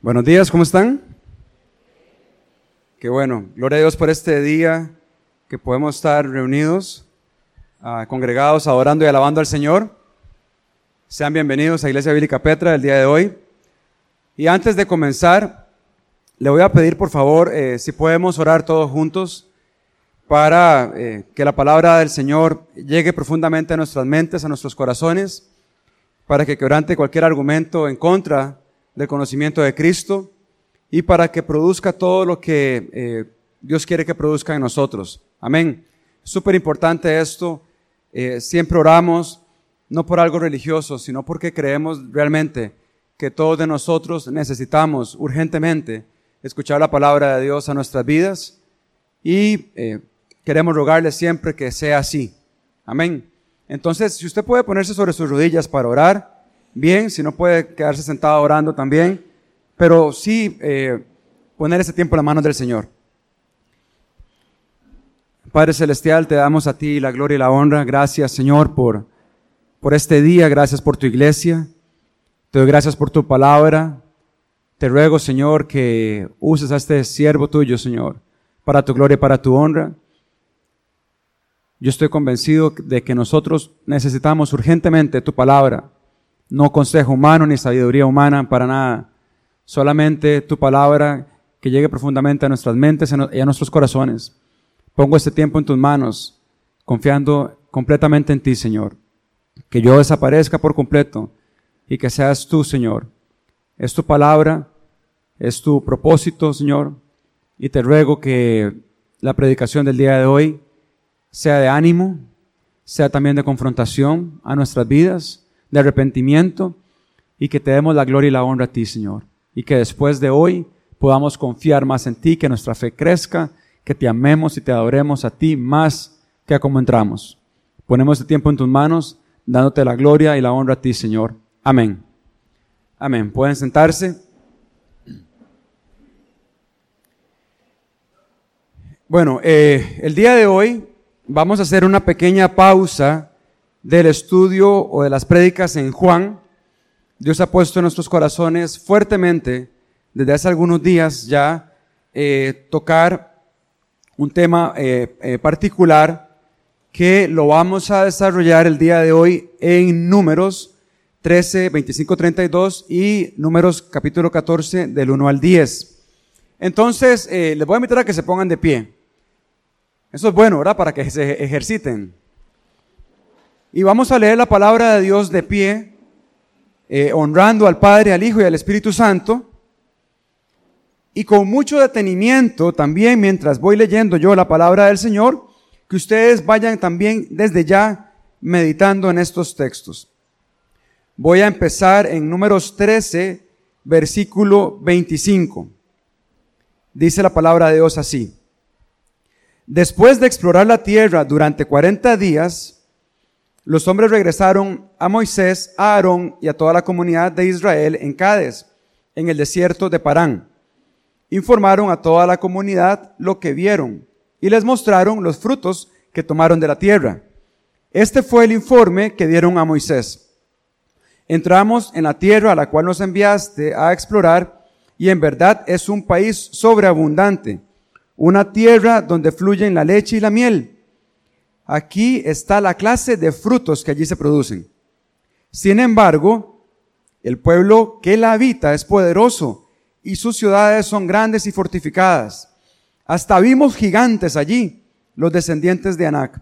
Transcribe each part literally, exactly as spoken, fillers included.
Buenos días, ¿cómo están? Qué bueno, gloria a Dios por este día que podemos estar reunidos, uh, congregados, adorando y alabando al Señor. Sean bienvenidos a Iglesia Bíblica Petra el día de hoy. Y antes de comenzar, le voy a pedir por favor, eh, si podemos orar todos juntos para eh, que la palabra del Señor llegue profundamente a nuestras mentes, a nuestros corazones, para que quebrante cualquier argumento en contra del conocimiento de Cristo y para que produzca todo lo que eh, Dios quiere que produzca en nosotros. Amén. Es súper importante esto. Eh, siempre oramos, no por algo religioso, sino porque creemos realmente que todos de nosotros necesitamos urgentemente escuchar la palabra de Dios a nuestras vidas y eh, queremos rogarle siempre que sea así. Amén. Entonces, si usted puede ponerse sobre sus rodillas para orar, bien, si no puede quedarse sentado orando también, pero sí eh, poner ese tiempo en las manos del Señor. Padre Celestial, te damos a ti la gloria y la honra. Gracias, Señor, por, por este día. Gracias por tu iglesia. Te doy gracias por tu palabra. Te ruego, Señor, que uses a este siervo tuyo, Señor, para tu gloria y para tu honra. Yo estoy convencido de que nosotros necesitamos urgentemente tu palabra. No consejo humano ni sabiduría humana para nada. Solamente tu palabra que llegue profundamente a nuestras mentes y a nuestros corazones. Pongo este tiempo en tus manos, confiando completamente en ti, Señor. Que yo desaparezca por completo y que seas tú, Señor. Es tu palabra, es tu propósito, Señor. Y te ruego que la predicación del día de hoy sea de ánimo, sea también de confrontación a nuestras vidas, de arrepentimiento, y que te demos la gloria y la honra a ti, Señor. Y que después de hoy podamos confiar más en ti, que nuestra fe crezca, que te amemos y te adoremos a ti más que a como entramos. Ponemos este tiempo en tus manos, dándote la gloria y la honra a ti, Señor. Amén. Amén. Pueden sentarse. Bueno, eh, el día de hoy vamos a hacer una pequeña pausa del estudio o de las prédicas en Juan. Dios ha puesto en nuestros corazones fuertemente, desde hace algunos días ya, eh, tocar un tema eh, eh, particular que lo vamos a desarrollar el día de hoy en Números trece, veinticinco, treinta y dos y Números capítulo catorce del uno al diez. Entonces, eh, les voy a invitar a que se pongan de pie. Eso es bueno, ¿verdad? Para que se ejerciten. Y vamos a leer la palabra de Dios de pie, eh, honrando al Padre, al Hijo y al Espíritu Santo. Y con mucho detenimiento también, mientras voy leyendo yo la palabra del Señor, que ustedes vayan también desde ya meditando en estos textos. Voy a empezar en Números trece, versículo veinticinco. Dice la palabra de Dios así: Después de explorar la tierra durante cuarenta días, los hombres regresaron a Moisés, a Aarón y a toda la comunidad de Israel en Cades, en el desierto de Parán. Informaron a toda la comunidad lo que vieron y les mostraron los frutos que tomaron de la tierra. Este fue el informe que dieron a Moisés. Entramos en la tierra a la cual nos enviaste a explorar y en verdad es un país sobreabundante, una tierra donde fluyen la leche y la miel. Aquí está la clase de frutos que allí se producen. Sin embargo, el pueblo que la habita es poderoso y sus ciudades son grandes y fortificadas. Hasta vimos gigantes allí, los descendientes de Anac.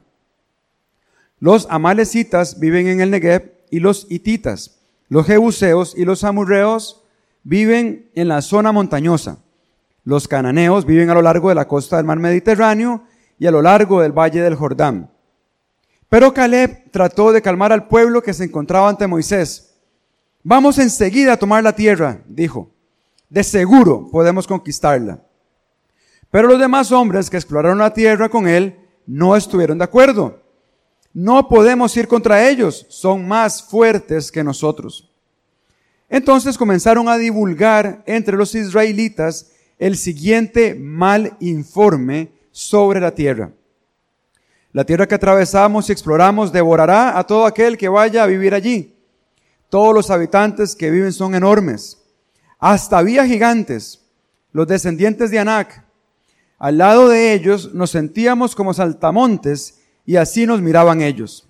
Los amalecitas viven en el Negev y los hititas. Los jebuseos y los amorreos viven en la zona montañosa. Los cananeos viven a lo largo de la costa del mar Mediterráneo y a lo largo del valle del Jordán. Pero Caleb trató de calmar al pueblo que se encontraba ante Moisés. Vamos enseguida a tomar la tierra, dijo. De seguro podemos conquistarla. Pero los demás hombres que exploraron la tierra con él no estuvieron de acuerdo. No podemos ir contra ellos, son más fuertes que nosotros. Entonces comenzaron a divulgar entre los israelitas el siguiente mal informe sobre la tierra. La tierra que atravesamos y exploramos devorará a todo aquel que vaya a vivir allí. Todos los habitantes que viven son enormes. Hasta había gigantes, los descendientes de Anac. Al lado de ellos nos sentíamos como saltamontes y así nos miraban ellos.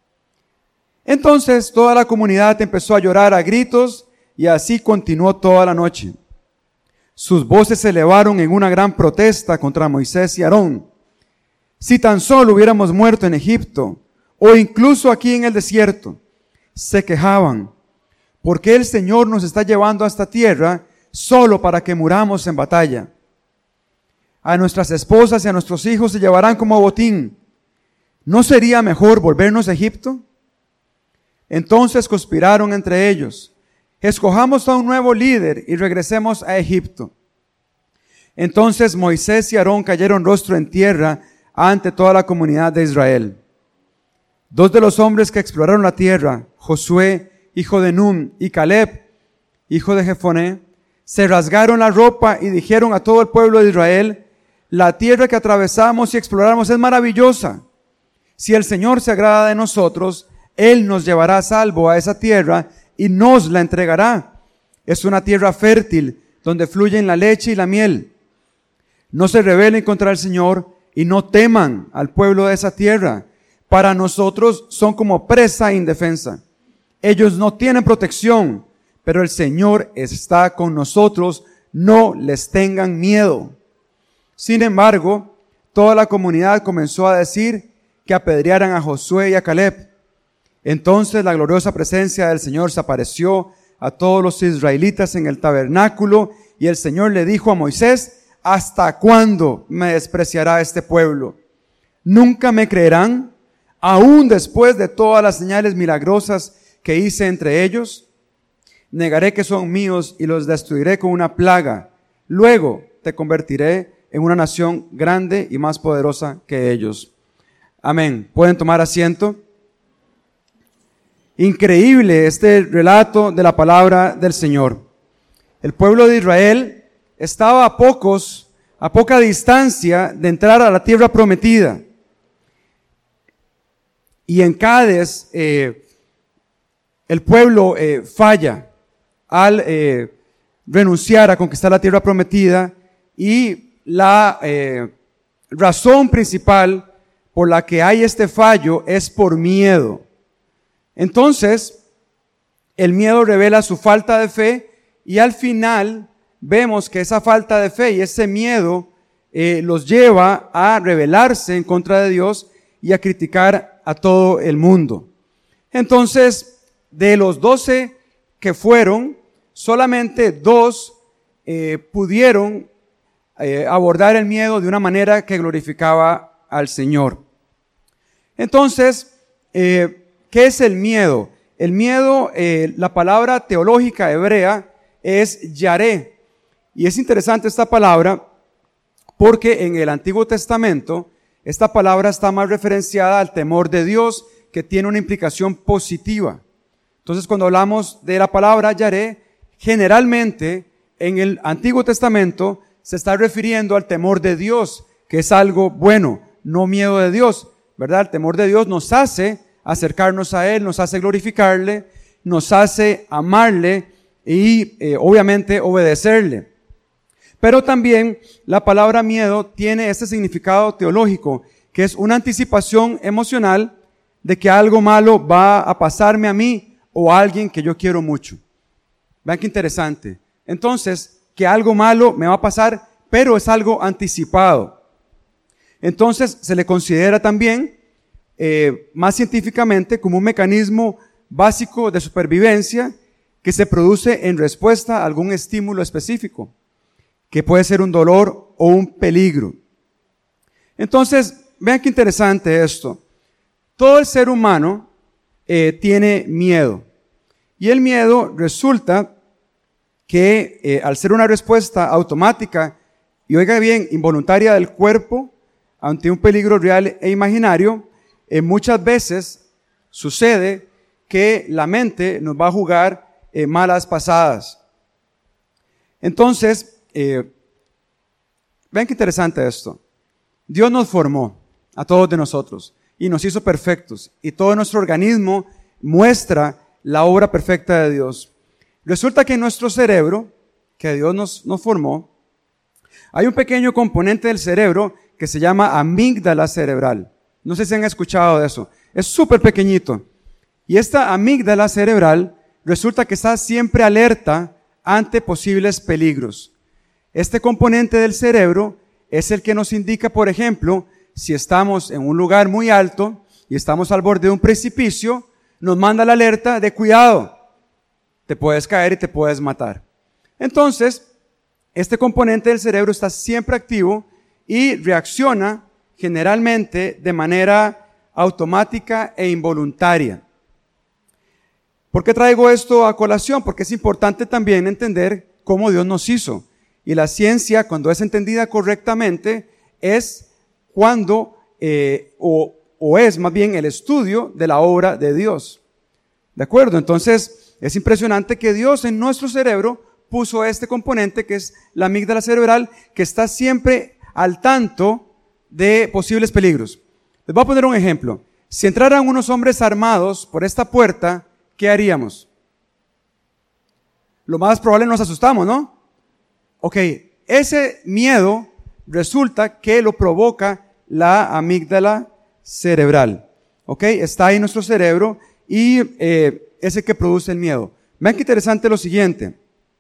Entonces toda la comunidad empezó a llorar a gritos y así continuó toda la noche. Sus voces se elevaron en una gran protesta contra Moisés y Aarón. Si tan solo hubiéramos muerto en Egipto o incluso aquí en el desierto, se quejaban. ¿Por qué el Señor nos está llevando a esta tierra solo para que muramos en batalla? A nuestras esposas y a nuestros hijos se llevarán como botín. ¿No sería mejor volvernos a Egipto? Entonces conspiraron entre ellos. Escojamos a un nuevo líder y regresemos a Egipto. Entonces Moisés y Aarón cayeron rostro en tierra ante toda la comunidad de Israel. Dos de los hombres que exploraron la tierra, Josué, hijo de Nun, y Caleb, hijo de Jefoné, se rasgaron la ropa y dijeron a todo el pueblo de Israel: la tierra que atravesamos y exploramos es maravillosa. Si el Señor se agrada de nosotros, Él nos llevará a salvo a esa tierra y nos la entregará. Es una tierra fértil donde fluyen la leche y la miel. No se rebelen contra el Señor y no teman al pueblo de esa tierra. Para nosotros son como presa indefensa. Ellos no tienen protección, pero el Señor está con nosotros. No les tengan miedo. Sin embargo, toda la comunidad comenzó a decir que apedrearan a Josué y a Caleb. Entonces la gloriosa presencia del Señor se apareció a todos los israelitas en el tabernáculo y el Señor le dijo a Moisés: ¿hasta cuándo me despreciará este pueblo? ¿Nunca me creerán, aún después de todas las señales milagrosas que hice entre ellos? Negaré que son míos y los destruiré con una plaga. Luego te convertiré en una nación grande y más poderosa que ellos. Amén. ¿Pueden tomar asiento? Increíble este relato de la palabra del Señor. El pueblo de Israel estaba a pocos, a poca distancia de entrar a la tierra prometida. Y en Cádiz, eh, el pueblo eh, falla al eh, renunciar a conquistar la tierra prometida, y la eh, razón principal por la que hay este fallo es por miedo. Entonces, el miedo revela su falta de fe y al final vemos que esa falta de fe y ese miedo eh, los lleva a rebelarse en contra de Dios y a criticar a todo el mundo. Entonces, de los doce que fueron, solamente dos eh, pudieron eh, abordar el miedo de una manera que glorificaba al Señor. Entonces, eh, ¿qué es el miedo? El miedo, eh, la palabra teológica hebrea es yaré. Y es interesante esta palabra porque en el Antiguo Testamento esta palabra está más referenciada al temor de Dios, que tiene una implicación positiva. Entonces, cuando hablamos de la palabra yaré, generalmente en el Antiguo Testamento se está refiriendo al temor de Dios, que es algo bueno, no miedo de Dios, ¿verdad? El temor de Dios nos hace acercarnos a Él, nos hace glorificarle, nos hace amarle y eh, obviamente obedecerle. Pero también la palabra miedo tiene este significado teológico, que es una anticipación emocional de que algo malo va a pasarme a mí o a alguien que yo quiero mucho. Vean qué interesante. Entonces, que algo malo me va a pasar, pero es algo anticipado. Entonces, se le considera también Eh, más científicamente como un mecanismo básico de supervivencia que se produce en respuesta a algún estímulo específico, que puede ser un dolor o un peligro. Entonces, vean qué interesante esto. Todo el ser humano eh, tiene miedo, y el miedo resulta que eh, al ser una respuesta automática y, oiga bien, involuntaria del cuerpo ante un peligro real e imaginario, Eh, muchas veces sucede que la mente nos va a jugar eh, malas pasadas. Entonces, eh, vean qué interesante esto. Dios nos formó a todos de nosotros y nos hizo perfectos, y todo nuestro organismo muestra la obra perfecta de Dios. Resulta que en nuestro cerebro que Dios nos, nos formó, hay un pequeño componente del cerebro que se llama amígdala cerebral. No sé si han escuchado de eso. Es súper pequeñito. Y esta amígdala cerebral resulta que está siempre alerta ante posibles peligros. Este componente del cerebro es el que nos indica, por ejemplo, si estamos en un lugar muy alto y estamos al borde de un precipicio, nos manda la alerta de cuidado, te puedes caer y te puedes matar. Entonces, este componente del cerebro está siempre activo y reacciona generalmente de manera automática e involuntaria. ¿Por qué traigo esto a colación? Porque es importante también entender cómo Dios nos hizo. Y la ciencia, cuando es entendida correctamente, es cuando, eh, o, o es más bien el estudio de la obra de Dios. ¿De acuerdo? Entonces, es impresionante que Dios en nuestro cerebro puso este componente que es la amígdala cerebral, que está siempre al tanto de posibles peligros. Les voy a poner un ejemplo. Si entraran unos hombres armados por esta puerta, ¿qué haríamos? Lo más probable nos asustamos, ¿no? Ok, ese miedo resulta que lo provoca la amígdala cerebral. Ok, está ahí en nuestro cerebro y eh, es el que produce el miedo. Vean qué interesante lo siguiente.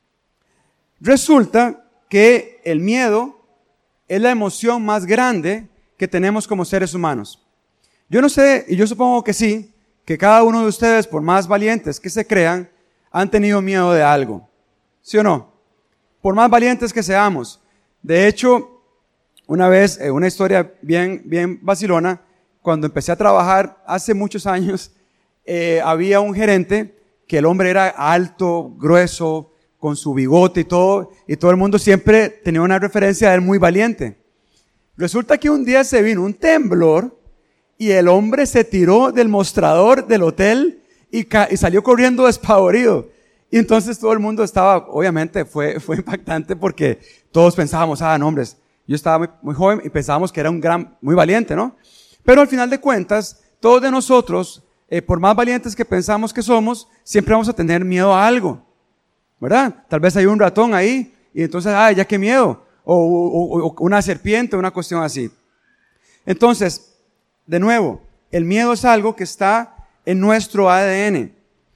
Resulta que el miedo es la emoción más grande que tenemos como seres humanos. Yo no sé, y yo supongo que sí, que cada uno de ustedes, por más valientes que se crean, han tenido miedo de algo. ¿Sí o no? Por más valientes que seamos. De hecho, una vez, eh, una historia bien, bien vacilona, cuando empecé a trabajar hace muchos años, eh, había un gerente que el hombre era alto, grueso, con su bigote y todo, y todo el mundo siempre tenía una referencia de él muy valiente. Resulta que un día se vino un temblor y el hombre se tiró del mostrador del hotel y, ca- y salió corriendo despavorido. Y entonces todo el mundo estaba, obviamente fue, fue impactante porque todos pensábamos, ah, no, hombres, yo estaba muy, muy joven y pensábamos que era un gran, muy valiente, ¿no? Pero al final de cuentas, todos de nosotros, eh, por más valientes que pensamos que somos, siempre vamos a tener miedo a algo, ¿verdad? Tal vez hay un ratón ahí y entonces, ah, ya qué miedo. O, o, o una serpiente, una cuestión así. Entonces, de nuevo, el miedo es algo que está en nuestro A D N.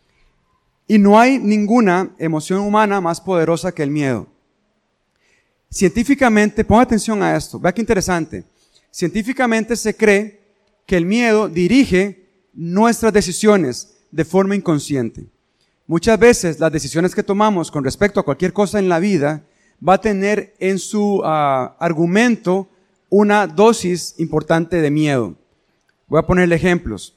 Y no hay ninguna emoción humana más poderosa que el miedo. Científicamente, ponga atención a esto, vea qué interesante. Científicamente se cree que el miedo dirige nuestras decisiones de forma inconsciente. Muchas veces las decisiones que tomamos con respecto a cualquier cosa en la vida va a tener en su uh, argumento una dosis importante de miedo. Voy a ponerle ejemplos.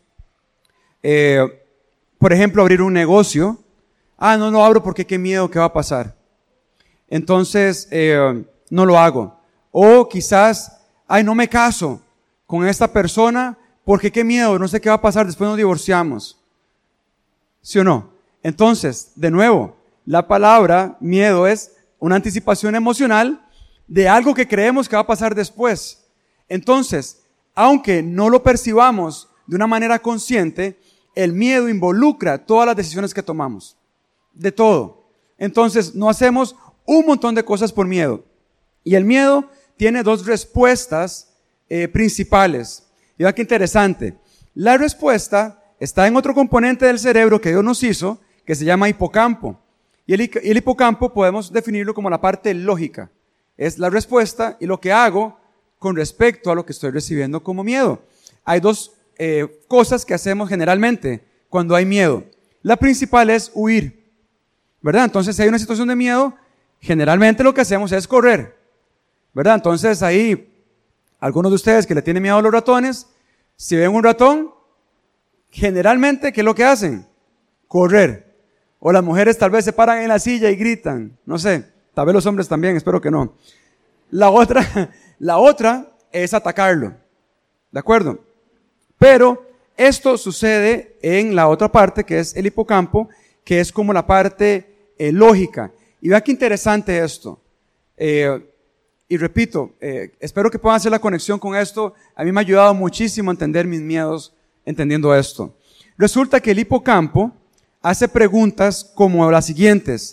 Eh, por ejemplo, abrir un negocio. Ah, no, no abro porque qué miedo, ¿qué va a pasar? Entonces, eh, no lo hago. O quizás, ay, no me caso con esta persona porque qué miedo, no sé qué va a pasar, después nos divorciamos. ¿Sí o no? Entonces, de nuevo, la palabra miedo es una anticipación emocional de algo que creemos que va a pasar después. Entonces, aunque no lo percibamos de una manera consciente, el miedo involucra todas las decisiones que tomamos. De todo. Entonces, no hacemos un montón de cosas por miedo. Y el miedo tiene dos respuestas eh, principales. Y vean qué interesante. La respuesta está en otro componente del cerebro que Dios nos hizo, que se llama hipocampo. Y el, el hipocampo podemos definirlo como la parte lógica. Es la respuesta y lo que hago con respecto a lo que estoy recibiendo como miedo. Hay dos eh, cosas que hacemos generalmente cuando hay miedo. La principal es huir, ¿verdad? Entonces, si hay una situación de miedo, generalmente lo que hacemos es correr, ¿verdad? Entonces, ahí, algunos de ustedes que le tienen miedo a los ratones, si ven un ratón, generalmente, ¿qué es lo que hacen? Correr. O las mujeres tal vez se paran en la silla y gritan, no sé, tal vez los hombres también, espero que no. La otra, la otra es atacarlo, ¿de acuerdo? Pero esto sucede en la otra parte que es el hipocampo, que es como la parte eh, lógica. Y vea qué interesante esto. Eh, y repito, eh, espero que puedan hacer la conexión con esto. A mí me ha ayudado muchísimo a entender mis miedos entendiendo esto. Resulta que el hipocampo hace preguntas como las siguientes.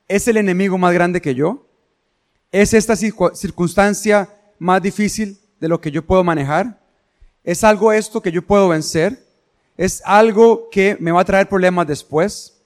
¿Es el enemigo más grande que yo? ¿Es esta circunstancia más difícil de lo que yo puedo manejar? ¿Es algo esto que yo puedo vencer? ¿Es algo que me va a traer problemas después?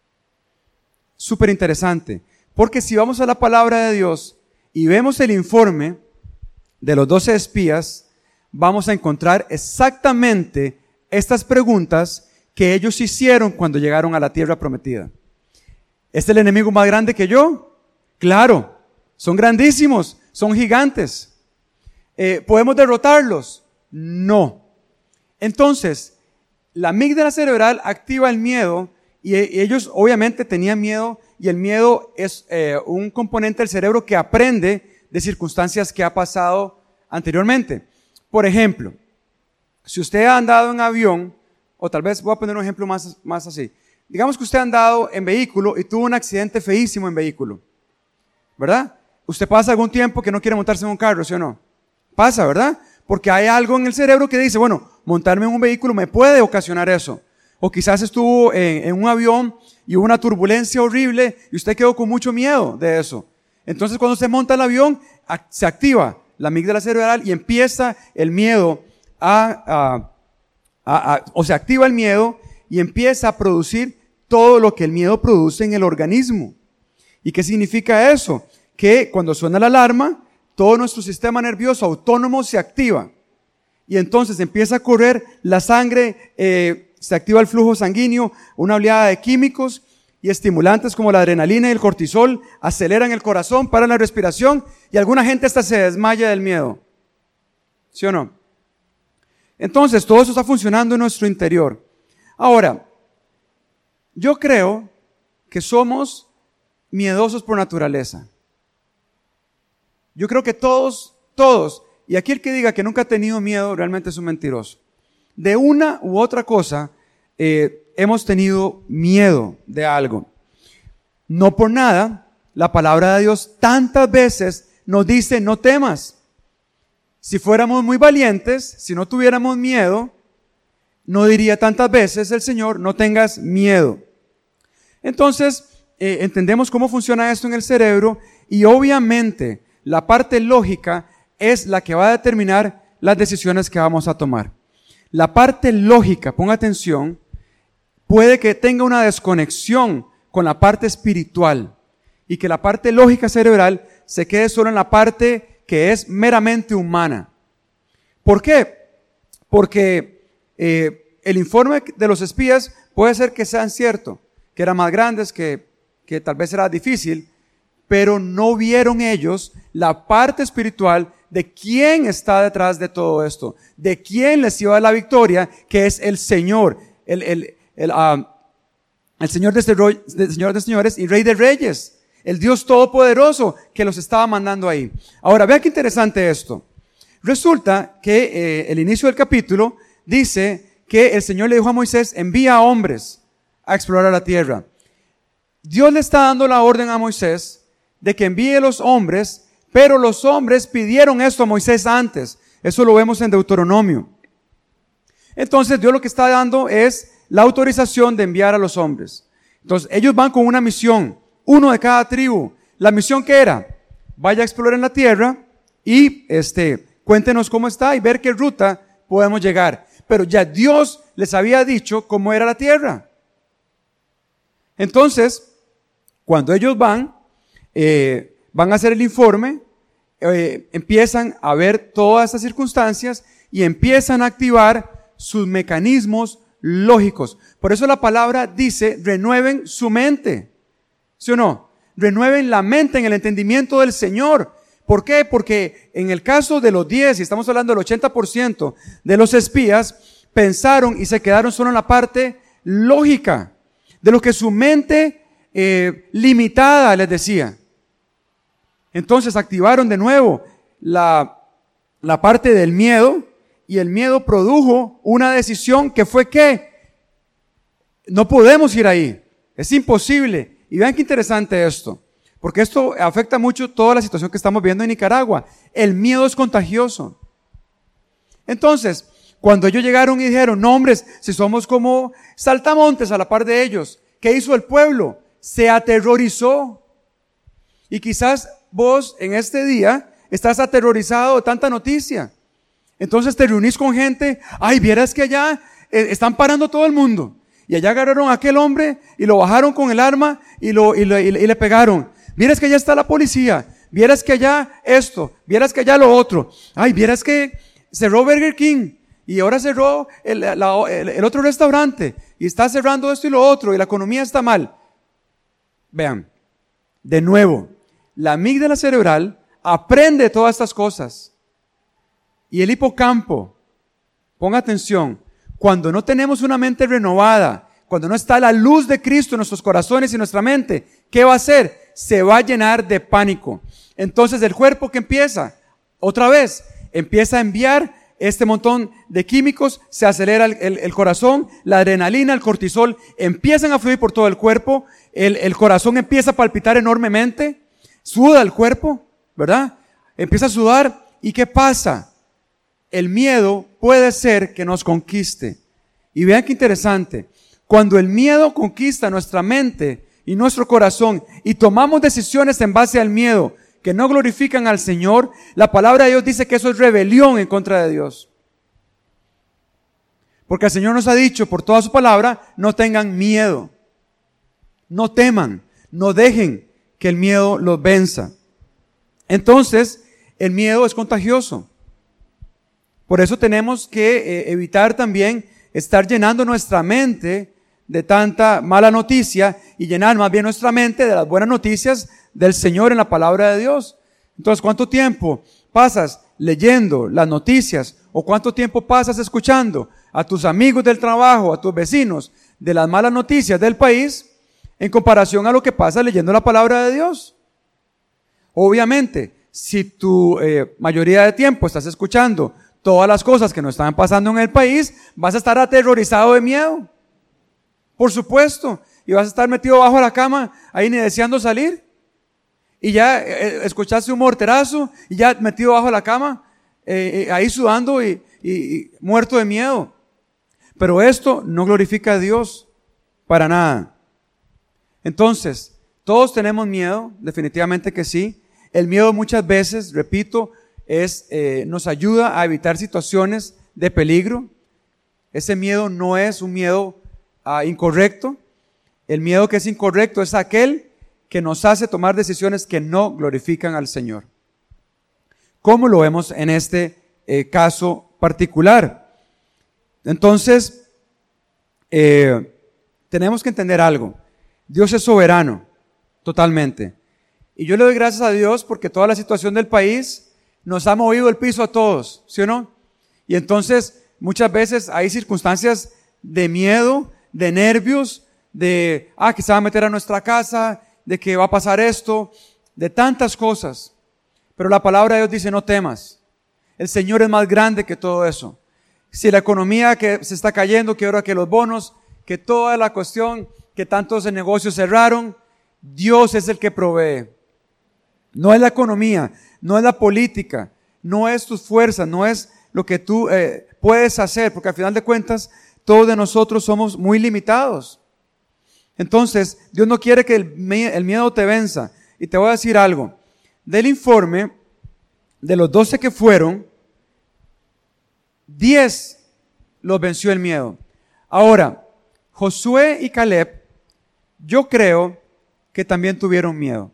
Súper interesante, porque si vamos a la palabra de Dios y vemos el informe de los doce espías, vamos a encontrar exactamente estas preguntas que ellos hicieron cuando llegaron a la tierra prometida. ¿Es el enemigo más grande que yo? Claro, son grandísimos, son gigantes. Eh, ¿Podemos derrotarlos? No. Entonces, la amígdala cerebral activa el miedo y, y ellos obviamente tenían miedo, y el miedo es eh, un componente del cerebro que aprende de circunstancias que ha pasado anteriormente. Por ejemplo, si usted ha andado en avión, o tal vez voy a poner un ejemplo más, más así. Digamos que usted ha andado en vehículo y tuvo un accidente feísimo en vehículo, ¿verdad? Usted pasa algún tiempo que no quiere montarse en un carro, ¿sí o no? Pasa, ¿verdad? Porque hay algo en el cerebro que dice, bueno, montarme en un vehículo me puede ocasionar eso. O quizás estuvo en, en un avión y hubo una turbulencia horrible y usted quedó con mucho miedo de eso. Entonces cuando se monta el avión, se activa la amígdala cerebral y empieza el miedo a, a, a, a, o se activa el miedo y empieza a producir todo lo que el miedo produce en el organismo. ¿Y qué significa eso? Que cuando suena la alarma, todo nuestro sistema nervioso autónomo se activa. Y entonces empieza a correr la sangre, eh, se activa el flujo sanguíneo, una oleada de químicos y estimulantes como la adrenalina y el cortisol aceleran el corazón, paran la respiración y alguna gente hasta se desmaya del miedo. ¿Sí o no? Entonces todo eso está funcionando en nuestro interior. Ahora, yo creo que somos miedosos por naturaleza. Yo creo que todos, todos, y aquí el que diga que nunca ha tenido miedo realmente es un mentiroso. De una u otra cosa, eh, hemos tenido miedo de algo. No por nada, la palabra de Dios tantas veces nos dice, no temas. Si fuéramos muy valientes, si no tuviéramos miedo, no diría tantas veces el Señor, no tengas miedo. Entonces, eh, entendemos cómo funciona esto en el cerebro y obviamente la parte lógica es la que va a determinar las decisiones que vamos a tomar. La parte lógica, ponga atención, puede que tenga una desconexión con la parte espiritual y que la parte lógica cerebral se quede solo en la parte que es meramente humana. ¿Por qué? Porque eh, el informe de los espías puede ser que sean cierto, que eran más grandes, que, que tal vez era difícil, pero no vieron ellos la parte espiritual de quién está detrás de todo esto, de quién les iba a dar la victoria, que es el Señor, el, el, el, uh, el Señor de, este, de Señor de señores y Rey de reyes, el Dios todopoderoso que los estaba mandando ahí. Ahora, vea qué interesante esto. Resulta que eh, el inicio del capítulo dice que el Señor le dijo a Moisés, envía a hombres a explorar la tierra. Dios le está dando la orden a Moisés de que envíe los hombres, pero los hombres pidieron esto a Moisés antes. Eso lo vemos en Deuteronomio. Entonces Dios lo que está dando es la autorización de enviar a los hombres. Entonces ellos van con una misión, uno de cada tribu. La misión que era, vaya a explorar en la tierra y este, cuéntenos cómo está y ver qué ruta podemos llegar. Pero ya Dios les había dicho cómo era la tierra. Entonces, cuando ellos van, eh, van a hacer el informe, eh, empiezan a ver todas estas circunstancias y empiezan a activar sus mecanismos lógicos. Por eso la palabra dice, renueven su mente. ¿Sí o no? Renueven la mente en el entendimiento del Señor. ¿Por qué? Porque en el caso de los diez, y estamos hablando del ochenta por ciento de los espías, pensaron y se quedaron solo en la parte lógica, de lo que su mente eh, limitada les decía. Entonces activaron de nuevo la, la parte del miedo, y el miedo produjo una decisión que fue que no podemos ir ahí, es imposible. Y vean qué interesante esto, porque esto afecta mucho toda la situación que estamos viendo en Nicaragua. El miedo es contagioso. Entonces, cuando ellos llegaron y dijeron, no hombres, si somos como saltamontes a la par de ellos, ¿qué hizo el pueblo? Se aterrorizó. Y quizás vos en este día estás aterrorizado de tanta noticia. Entonces te reunís con gente, ay, vieras que allá eh, están parando todo el mundo. Y allá agarraron a aquel hombre y lo bajaron con el arma y, lo, y, lo, y, le, y le pegaron. Vieras que allá está la policía. Vieras que allá esto. Vieras que allá lo otro. Ay, vieras que cerró Burger King. Y ahora cerró el, la, el, el otro restaurante. Y está cerrando esto y lo otro. Y la economía está mal. Vean, de nuevo, la amígdala cerebral aprende todas estas cosas. Y el hipocampo, ponga atención, cuando no tenemos una mente renovada, cuando no está la luz de Cristo en nuestros corazones y nuestra mente, ¿qué va a hacer? Se va a llenar de pánico. Entonces el cuerpo que empieza, otra vez, empieza a enviar este montón de químicos, se acelera el, el, el corazón, la adrenalina, el cortisol, empiezan a fluir por todo el cuerpo, el, el corazón empieza a palpitar enormemente, suda el cuerpo, ¿verdad? Empieza a sudar, ¿y qué pasa? El miedo puede ser que nos conquiste. Y vean qué interesante, cuando el miedo conquista nuestra mente y nuestro corazón y tomamos decisiones en base al miedo que no glorifican al Señor, la palabra de Dios dice que eso es rebelión en contra de Dios. Porque el Señor nos ha dicho por toda su palabra, no tengan miedo, no teman, no dejen que el miedo los venza. Entonces, el miedo es contagioso. Por eso tenemos que eh, evitar también estar llenando nuestra mente de tanta mala noticia y llenar más bien nuestra mente de las buenas noticias del Señor en la palabra de Dios. Entonces, ¿cuánto tiempo pasas leyendo las noticias o cuánto tiempo pasas escuchando a tus amigos del trabajo, a tus vecinos de las malas noticias del país en comparación a lo que pasa leyendo la palabra de Dios? Obviamente, si tu eh, mayoría de tiempo estás escuchando todas las cosas que nos están pasando en el país, vas a estar aterrorizado de miedo. Por supuesto. Y vas a estar metido bajo la cama, ahí ni deseando salir. Y ya eh, escuchaste un morterazo, y ya metido bajo la cama, eh, eh, ahí sudando y, y, y muerto de miedo. Pero esto no glorifica a Dios para nada. Entonces, todos tenemos miedo, definitivamente que sí. El miedo muchas veces, repito, es, eh, nos ayuda a evitar situaciones de peligro. Ese miedo no es un miedo uh, incorrecto. El miedo que es incorrecto es aquel que nos hace tomar decisiones que no glorifican al Señor. ¿Cómo lo vemos en este eh, caso particular? Entonces, eh, tenemos que entender algo. Dios es soberano, totalmente. Y yo le doy gracias a Dios porque toda la situación del país nos ha movido el piso a todos, ¿sí o no? Y entonces muchas veces hay circunstancias de miedo, de nervios, de, ah, que se va a meter a nuestra casa, de que va a pasar esto, de tantas cosas. Pero la palabra de Dios dice, no temas. El Señor es más grande que todo eso. Si la economía que se está cayendo, que ahora que los bonos, que toda la cuestión, que tantos negocios cerraron, Dios es el que provee. No es la economía, no es la política, no es tus fuerzas, no es lo que tú eh, puedes hacer, porque al final de cuentas, todos de nosotros somos muy limitados. Entonces, Dios no quiere que el, el miedo te venza. Y te voy a decir algo. Del informe, de los doce que fueron, diez los venció el miedo. Ahora, Josué y Caleb, yo creo que también tuvieron miedo.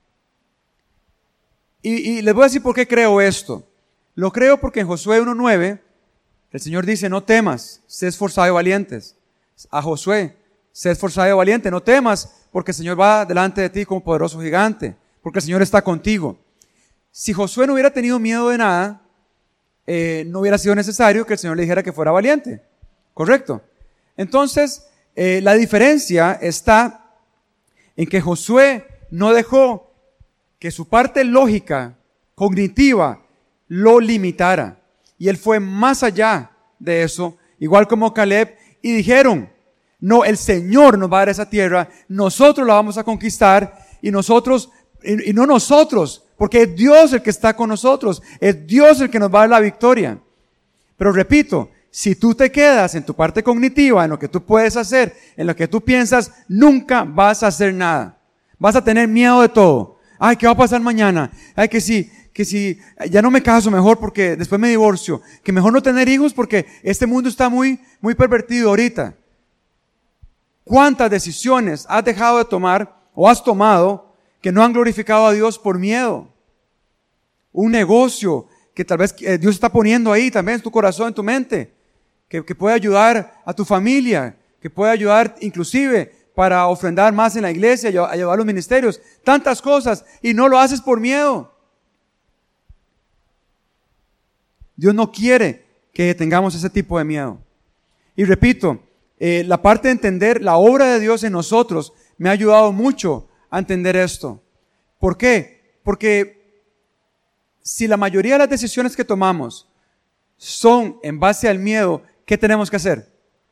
Y, y les voy a decir por qué creo esto. Lo creo porque en Josué uno nueve, el Señor dice, no temas, sé esforzado y valientes. A Josué, sé esforzado y valiente, no temas, porque el Señor va delante de ti como poderoso gigante, porque el Señor está contigo. Si Josué no hubiera tenido miedo de nada, eh, no hubiera sido necesario que el Señor le dijera que fuera valiente. ¿Correcto? Entonces, eh, la diferencia está en que Josué no dejó que su parte lógica, cognitiva, lo limitara. Y él fue más allá de eso, igual como Caleb, y dijeron, no, el Señor nos va a dar esa tierra, nosotros la vamos a conquistar, y nosotros, y, y no nosotros, porque es Dios el que está con nosotros, es Dios el que nos va a dar la victoria. Pero repito, si tú te quedas en tu parte cognitiva, en lo que tú puedes hacer, en lo que tú piensas, nunca vas a hacer nada. Vas a tener miedo de todo. Ay, ¿qué va a pasar mañana? Ay, que si, que si ya no me caso mejor porque después me divorcio. Que mejor no tener hijos porque este mundo está muy, muy pervertido ahorita. ¿Cuántas decisiones has dejado de tomar o has tomado que no han glorificado a Dios por miedo? Un negocio que tal vez Dios está poniendo ahí también en tu corazón, en tu mente, que, que puede ayudar a tu familia, que puede ayudar inclusive para ofrendar más en la iglesia, a llevar los ministerios, tantas cosas, y no lo haces por miedo. Dios no quiere que tengamos ese tipo de miedo. Y repito, eh, la parte de entender la obra de Dios en nosotros me ha ayudado mucho a entender esto. ¿Por qué? Porque si la mayoría de las decisiones que tomamos son en base al miedo, ¿qué tenemos que hacer?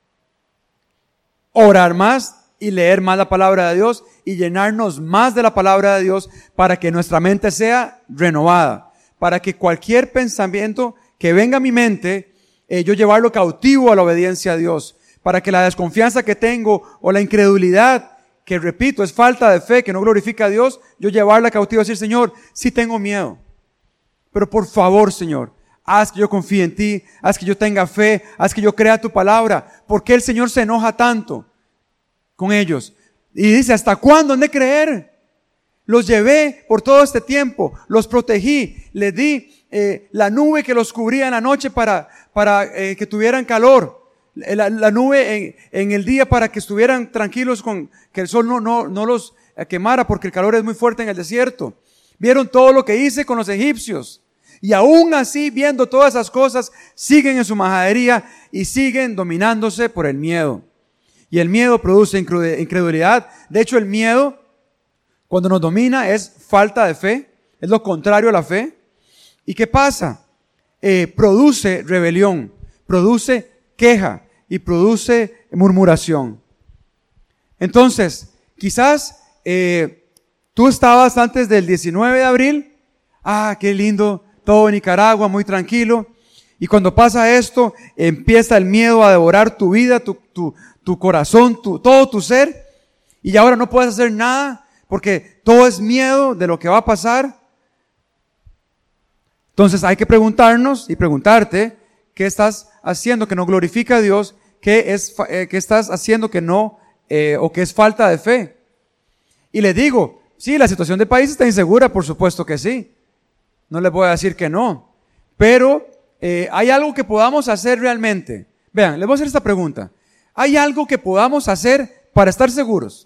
Orar más y leer más la palabra de Dios y llenarnos más de la palabra de Dios para que nuestra mente sea renovada, para que cualquier pensamiento que venga a mi mente, eh, yo llevarlo cautivo a la obediencia a Dios, para que la desconfianza que tengo o la incredulidad, que repito, es falta de fe, que no glorifica a Dios, yo llevarla cautiva y decir, Señor, sí tengo miedo, pero por favor, Señor, haz que yo confíe en ti, haz que yo tenga fe, haz que yo crea tu palabra. ¿Por qué el Señor se enoja tanto con ellos? Y dice, ¿hasta cuándo han de creer? Los llevé por todo este tiempo, los protegí, les di eh, la nube que los cubría en la noche para, para eh, que tuvieran calor, la, la nube en, en el día para que estuvieran tranquilos, con que el sol no, no, no los quemara porque el calor es muy fuerte en el desierto. Vieron todo lo que hice con los egipcios. Y aún así, viendo todas esas cosas, siguen en su majadería y siguen dominándose por el miedo. Y el miedo produce incredulidad. De hecho, el miedo, cuando nos domina, es falta de fe. Es lo contrario a la fe. ¿Y qué pasa? Eh, produce rebelión, produce queja y produce murmuración. Entonces, quizás eh, tú estabas antes del diecinueve de abril. Ah, qué lindo. Todo en Nicaragua, muy tranquilo. Y cuando pasa esto, empieza el miedo a devorar tu vida, tu, tu, tu corazón, tu, todo tu ser. Y ahora no puedes hacer nada porque todo es miedo de lo que va a pasar. Entonces hay que preguntarnos y preguntarte, ¿qué estás haciendo que no glorifica a Dios? ¿Qué, es, eh, qué estás haciendo que no, eh, o que es falta de fe? Y les digo, sí, la situación del país está insegura, por supuesto que sí. No les voy a decir que no, pero eh, ¿hay algo que podamos hacer realmente? Vean, les voy a hacer esta pregunta. ¿Hay algo que podamos hacer para estar seguros?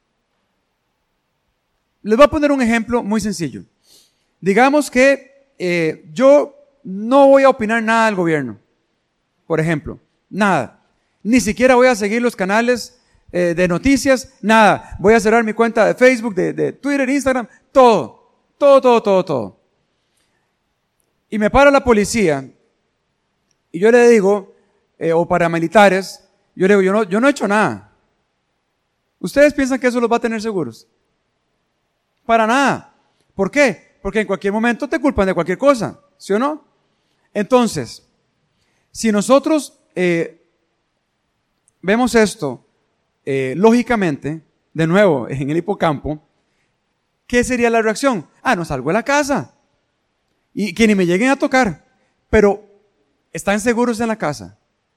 Les voy a poner un ejemplo muy sencillo. Digamos que eh, yo no voy a opinar nada del gobierno, por ejemplo, nada. Ni siquiera voy a seguir los canales eh, de noticias, nada. Voy a cerrar mi cuenta de Facebook, de, de Twitter, Instagram, todo, todo, todo, todo, todo. Y me para la policía y yo le digo, eh, o paramilitares, yo le digo, yo no, yo no he hecho nada. ¿Ustedes piensan que eso los va a tener seguros? Para nada. ¿Por qué? Porque en cualquier momento te culpan de cualquier cosa, ¿sí o no? Entonces, si nosotros eh, vemos esto eh, lógicamente, de nuevo en el hipocampo, ¿qué sería la reacción? Ah, no salgo de la casa. Y que ni me lleguen a tocar, pero ¿están seguros en la casa?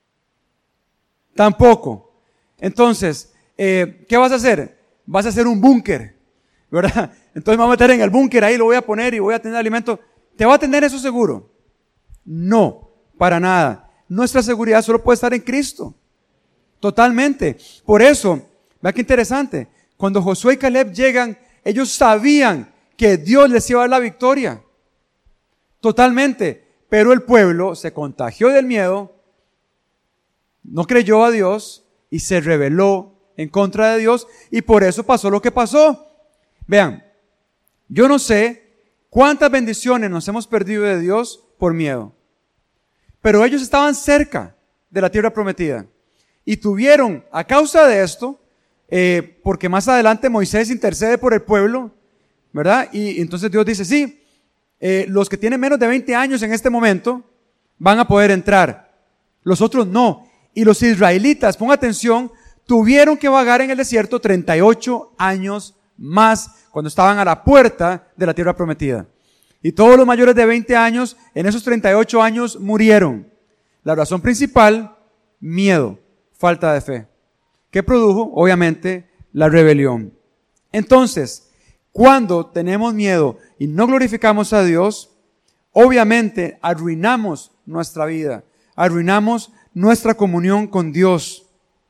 Tampoco. Entonces, eh, ¿qué vas a hacer? Vas a hacer un búnker, ¿verdad? Entonces me voy a meter en el búnker, ahí lo voy a poner y voy a tener alimento. ¿Te va a tener eso seguro? No, para nada. Nuestra seguridad solo puede estar en Cristo. Totalmente. Por eso, vea qué interesante. Cuando Josué y Caleb llegan, ellos sabían que Dios les iba a dar la victoria. Totalmente, pero el pueblo se contagió del miedo, no creyó a Dios y se rebeló en contra de Dios y por eso pasó lo que pasó. Vean, yo no sé cuántas bendiciones nos hemos perdido de Dios por miedo, pero ellos estaban cerca de la tierra prometida y tuvieron, a causa de esto, eh, porque más adelante Moisés intercede por el pueblo, ¿verdad? Y entonces Dios dice, sí, Eh, los que tienen menos de veinte años en este momento van a poder entrar, los otros no. Y los israelitas, pon atención, tuvieron que vagar en el desierto treinta y ocho años más cuando estaban a la puerta de la tierra prometida. Y todos los mayores de veinte años, en esos treinta y ocho años, murieron. La razón principal, miedo, falta de fe. ¿Qué produjo? Obviamente, la rebelión. Entonces, cuando tenemos miedo y no glorificamos a Dios, obviamente arruinamos nuestra vida, arruinamos nuestra comunión con Dios.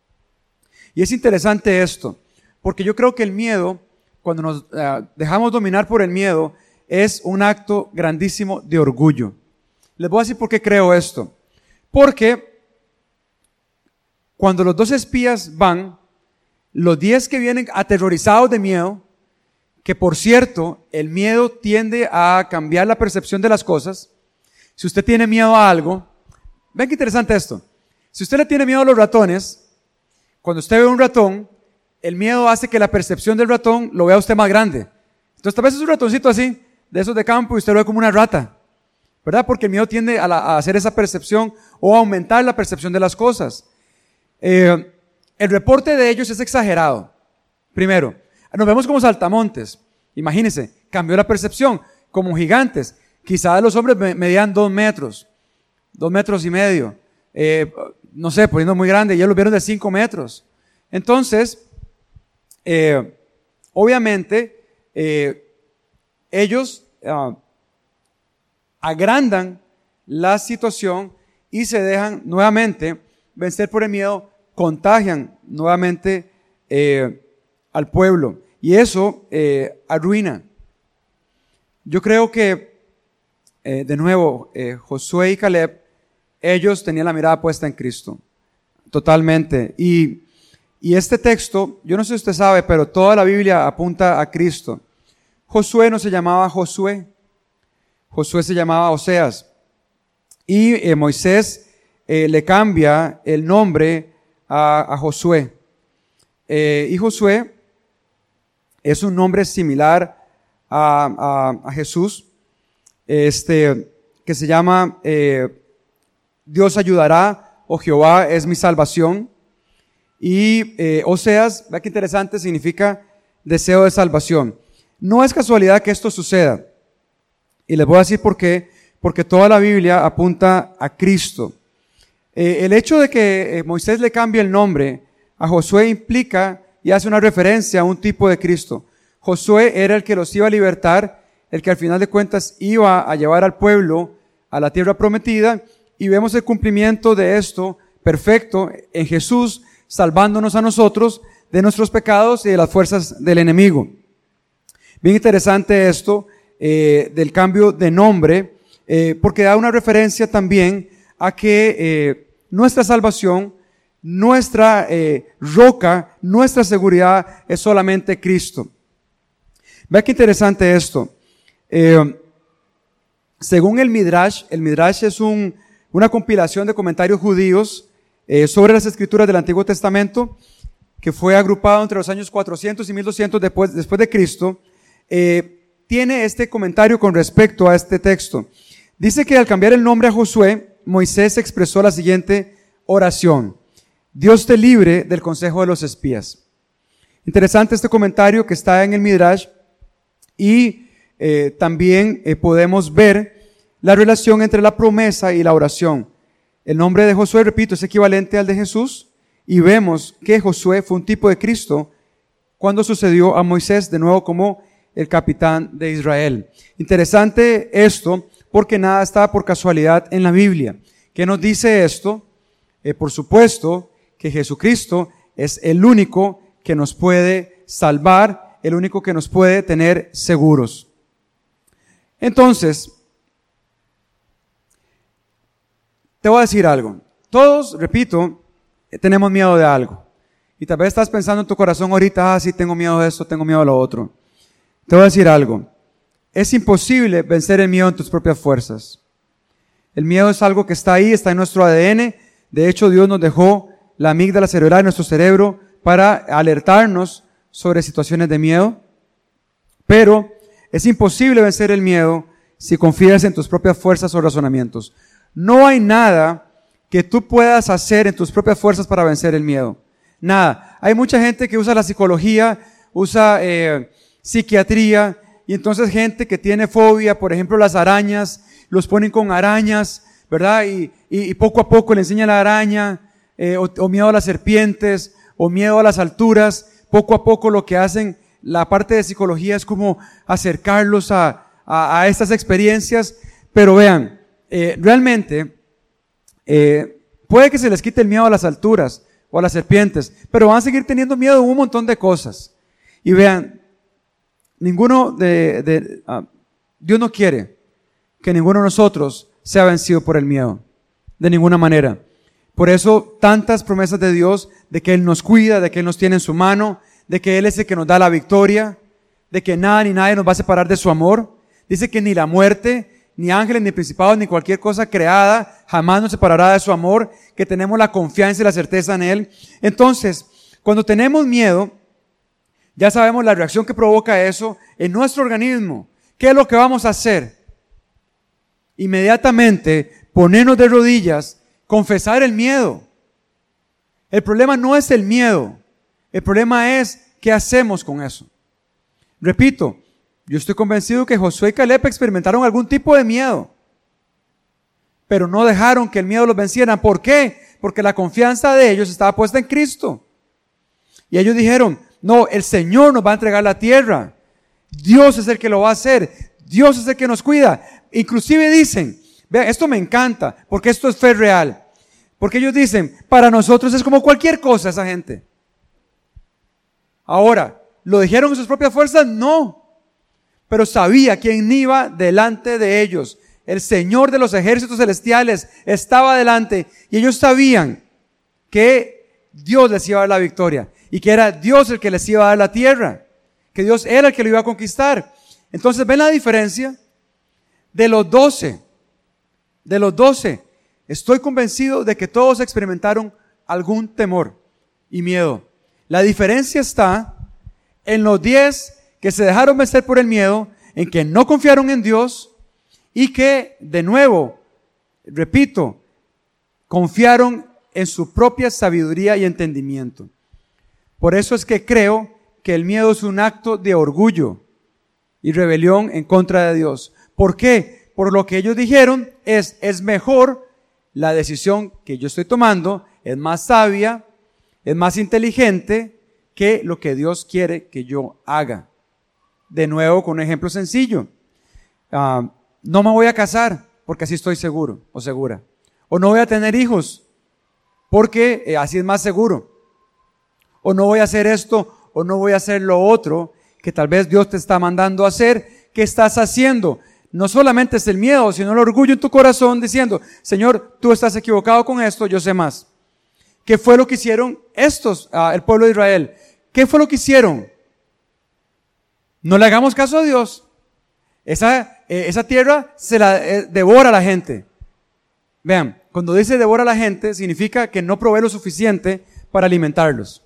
Y es interesante esto, porque yo creo que el miedo, cuando nos uh, dejamos dominar por el miedo, es un acto grandísimo de orgullo. Les voy a decir por qué creo esto. Porque cuando los dos espías van, los diez que vienen aterrorizados de miedo, que por cierto, el miedo tiende a cambiar la percepción de las cosas. Si usted tiene miedo a algo, ven qué interesante esto. Si usted le tiene miedo a los ratones, cuando usted ve un ratón, el miedo hace que la percepción del ratón lo vea usted más grande. Entonces tal vez es un ratoncito así, de esos de campo, y usted lo ve como una rata, ¿verdad? Porque el miedo tiende a, la, a hacer esa percepción o a aumentar la percepción de las cosas. Eh, el reporte de ellos es exagerado. Primero, nos vemos como saltamontes. Imagínense, cambió la percepción, como gigantes. Quizás los hombres medían dos metros, dos metros y medio. Eh, no sé, poniendo muy grande, y ellos lo vieron de cinco metros. Entonces, eh, obviamente, eh, ellos uh, agrandan la situación y se dejan nuevamente vencer por el miedo, contagian nuevamente eh, al pueblo, y eso eh, arruina. Yo creo que, eh, de nuevo, eh, Josué y Caleb, ellos tenían la mirada puesta en Cristo, totalmente, y, y este texto, yo no sé si usted sabe, pero toda la Biblia apunta a Cristo. Josué no se llamaba Josué, Josué se llamaba Oseas, y eh, Moisés eh, le cambia el nombre a, a Josué, eh, y Josué es un nombre similar a, a, a Jesús, este, que se llama eh, Dios ayudará, o Jehová es mi salvación, y eh, Oseas, vea qué interesante, significa deseo de salvación. No es casualidad que esto suceda. Y les voy a decir por qué. Porque toda la Biblia apunta a Cristo. Eh, el hecho de que eh, Moisés le cambie el nombre a Josué implica y hace una referencia a un tipo de Cristo. Josué era el que los iba a libertar, el que al final de cuentas iba a llevar al pueblo a la tierra prometida, y vemos el cumplimiento de esto perfecto en Jesús, salvándonos a nosotros de nuestros pecados y de las fuerzas del enemigo. Bien interesante esto eh, del cambio de nombre, eh, porque da una referencia también a que eh, nuestra salvación, nuestra eh, roca, nuestra seguridad es solamente Cristo. Vea qué interesante esto. Eh, según el Midrash, el Midrash es un, una compilación de comentarios judíos eh, sobre las escrituras del Antiguo Testamento, que fue agrupado entre los años cuatrocientos y mil doscientos después, después de Cristo. Eh, tiene este comentario con respecto a este texto. Dice que al cambiar el nombre a Josué, Moisés expresó la siguiente oración: Dios te libre del consejo de los espías. Interesante este comentario que está en el Midrash, y eh, también eh, podemos ver la relación entre la promesa y la oración. El nombre de Josué, repito, es equivalente al de Jesús, y vemos que Josué fue un tipo de Cristo cuando sucedió a Moisés de nuevo como el capitán de Israel. Interesante esto, porque nada está por casualidad en la Biblia. ¿Qué nos dice esto? Eh, por supuesto que Jesucristo es el único que nos puede salvar, el único que nos puede tener seguros. Entonces, te voy a decir algo. Todos, repito, tenemos miedo de algo. Y tal vez estás pensando en tu corazón ahorita: ah, sí, tengo miedo de esto, tengo miedo de lo otro. Te voy a decir algo. Es imposible vencer el miedo en tus propias fuerzas. El miedo es algo que está ahí, está en nuestro A D N. De hecho, Dios nos dejó la amígdala cerebral en nuestro cerebro para alertarnos sobre situaciones de miedo. Pero es imposible vencer el miedo si confías en tus propias fuerzas o razonamientos. No hay nada que tú puedas hacer en tus propias fuerzas para vencer el miedo. Nada. Hay mucha gente que usa la psicología, usa eh, psiquiatría, y entonces gente que tiene fobia, por ejemplo las arañas, los ponen con arañas, ¿verdad? Y, y, y poco a poco le enseñan la araña, eh, o, o miedo a las serpientes, o miedo a las alturas. Poco a poco lo que hacen la parte de psicología es como acercarlos a, a, a estas experiencias. Pero vean, eh, realmente eh, puede que se les quite el miedo a las alturas o a las serpientes, pero van a seguir teniendo miedo de un montón de cosas. Y vean, ninguno de, de uh, Dios no quiere que ninguno de nosotros sea vencido por el miedo, de ninguna manera. Por eso tantas promesas de Dios, de que Él nos cuida, de que Él nos tiene en su mano, de que Él es el que nos da la victoria, de que nada ni nadie nos va a separar de su amor. Dice que ni la muerte, ni ángeles, ni principados, ni cualquier cosa creada jamás nos separará de su amor, que tenemos la confianza y la certeza en Él. Entonces, cuando tenemos miedo, ya sabemos la reacción que provoca eso en nuestro organismo. ¿Qué es lo que vamos a hacer? Inmediatamente ponernos de rodillas, confesar el miedo. El problema no es el miedo, el problema es qué hacemos con eso. Repito, yo estoy convencido que Josué y Caleb experimentaron algún tipo de miedo, pero no dejaron que el miedo los venciera. ¿Por qué? Porque la confianza de ellos estaba puesta en Cristo. Y ellos dijeron, no, el Señor nos va a entregar la tierra. Dios es el que lo va a hacer. Dios es el que nos cuida. Inclusive dicen, vean, esto me encanta, porque esto es fe real. Porque ellos dicen, para nosotros es como cualquier cosa esa gente. Ahora, ¿lo dijeron en sus propias fuerzas? No. Pero sabía quién iba delante de ellos. El Señor de los ejércitos celestiales estaba delante. Y ellos sabían que Dios les iba a dar la victoria. Y que era Dios el que les iba a dar la tierra. Que Dios era el que lo iba a conquistar. Entonces, ¿ven la diferencia? De los doce, de los doce, estoy convencido de que todos experimentaron algún temor y miedo. La diferencia está en los diez que se dejaron vencer por el miedo, en que no confiaron en Dios y que, de nuevo, repito, confiaron en su propia sabiduría y entendimiento. Por eso es que creo que el miedo es un acto de orgullo y rebelión en contra de Dios. ¿Por qué? Por lo que ellos dijeron es, es mejor la decisión que yo estoy tomando, es más sabia, es más inteligente que lo que Dios quiere que yo haga. De nuevo, con un ejemplo sencillo. Uh, no me voy a casar porque así estoy seguro o segura. O no voy a tener hijos porque eh, así es más seguro. O no voy a hacer esto o no voy a hacer lo otro que tal vez Dios te está mandando a hacer. ¿Qué estás haciendo? No solamente es el miedo, sino el orgullo en tu corazón diciendo, Señor, tú estás equivocado con esto, yo sé más. ¿Qué fue lo que hicieron estos, uh, el pueblo de Israel? ¿Qué fue lo que hicieron? No le hagamos caso a Dios. Esa, eh, esa tierra se la eh, devora a la gente. Vean, cuando dice devora a la gente, significa que no provee lo suficiente para alimentarlos.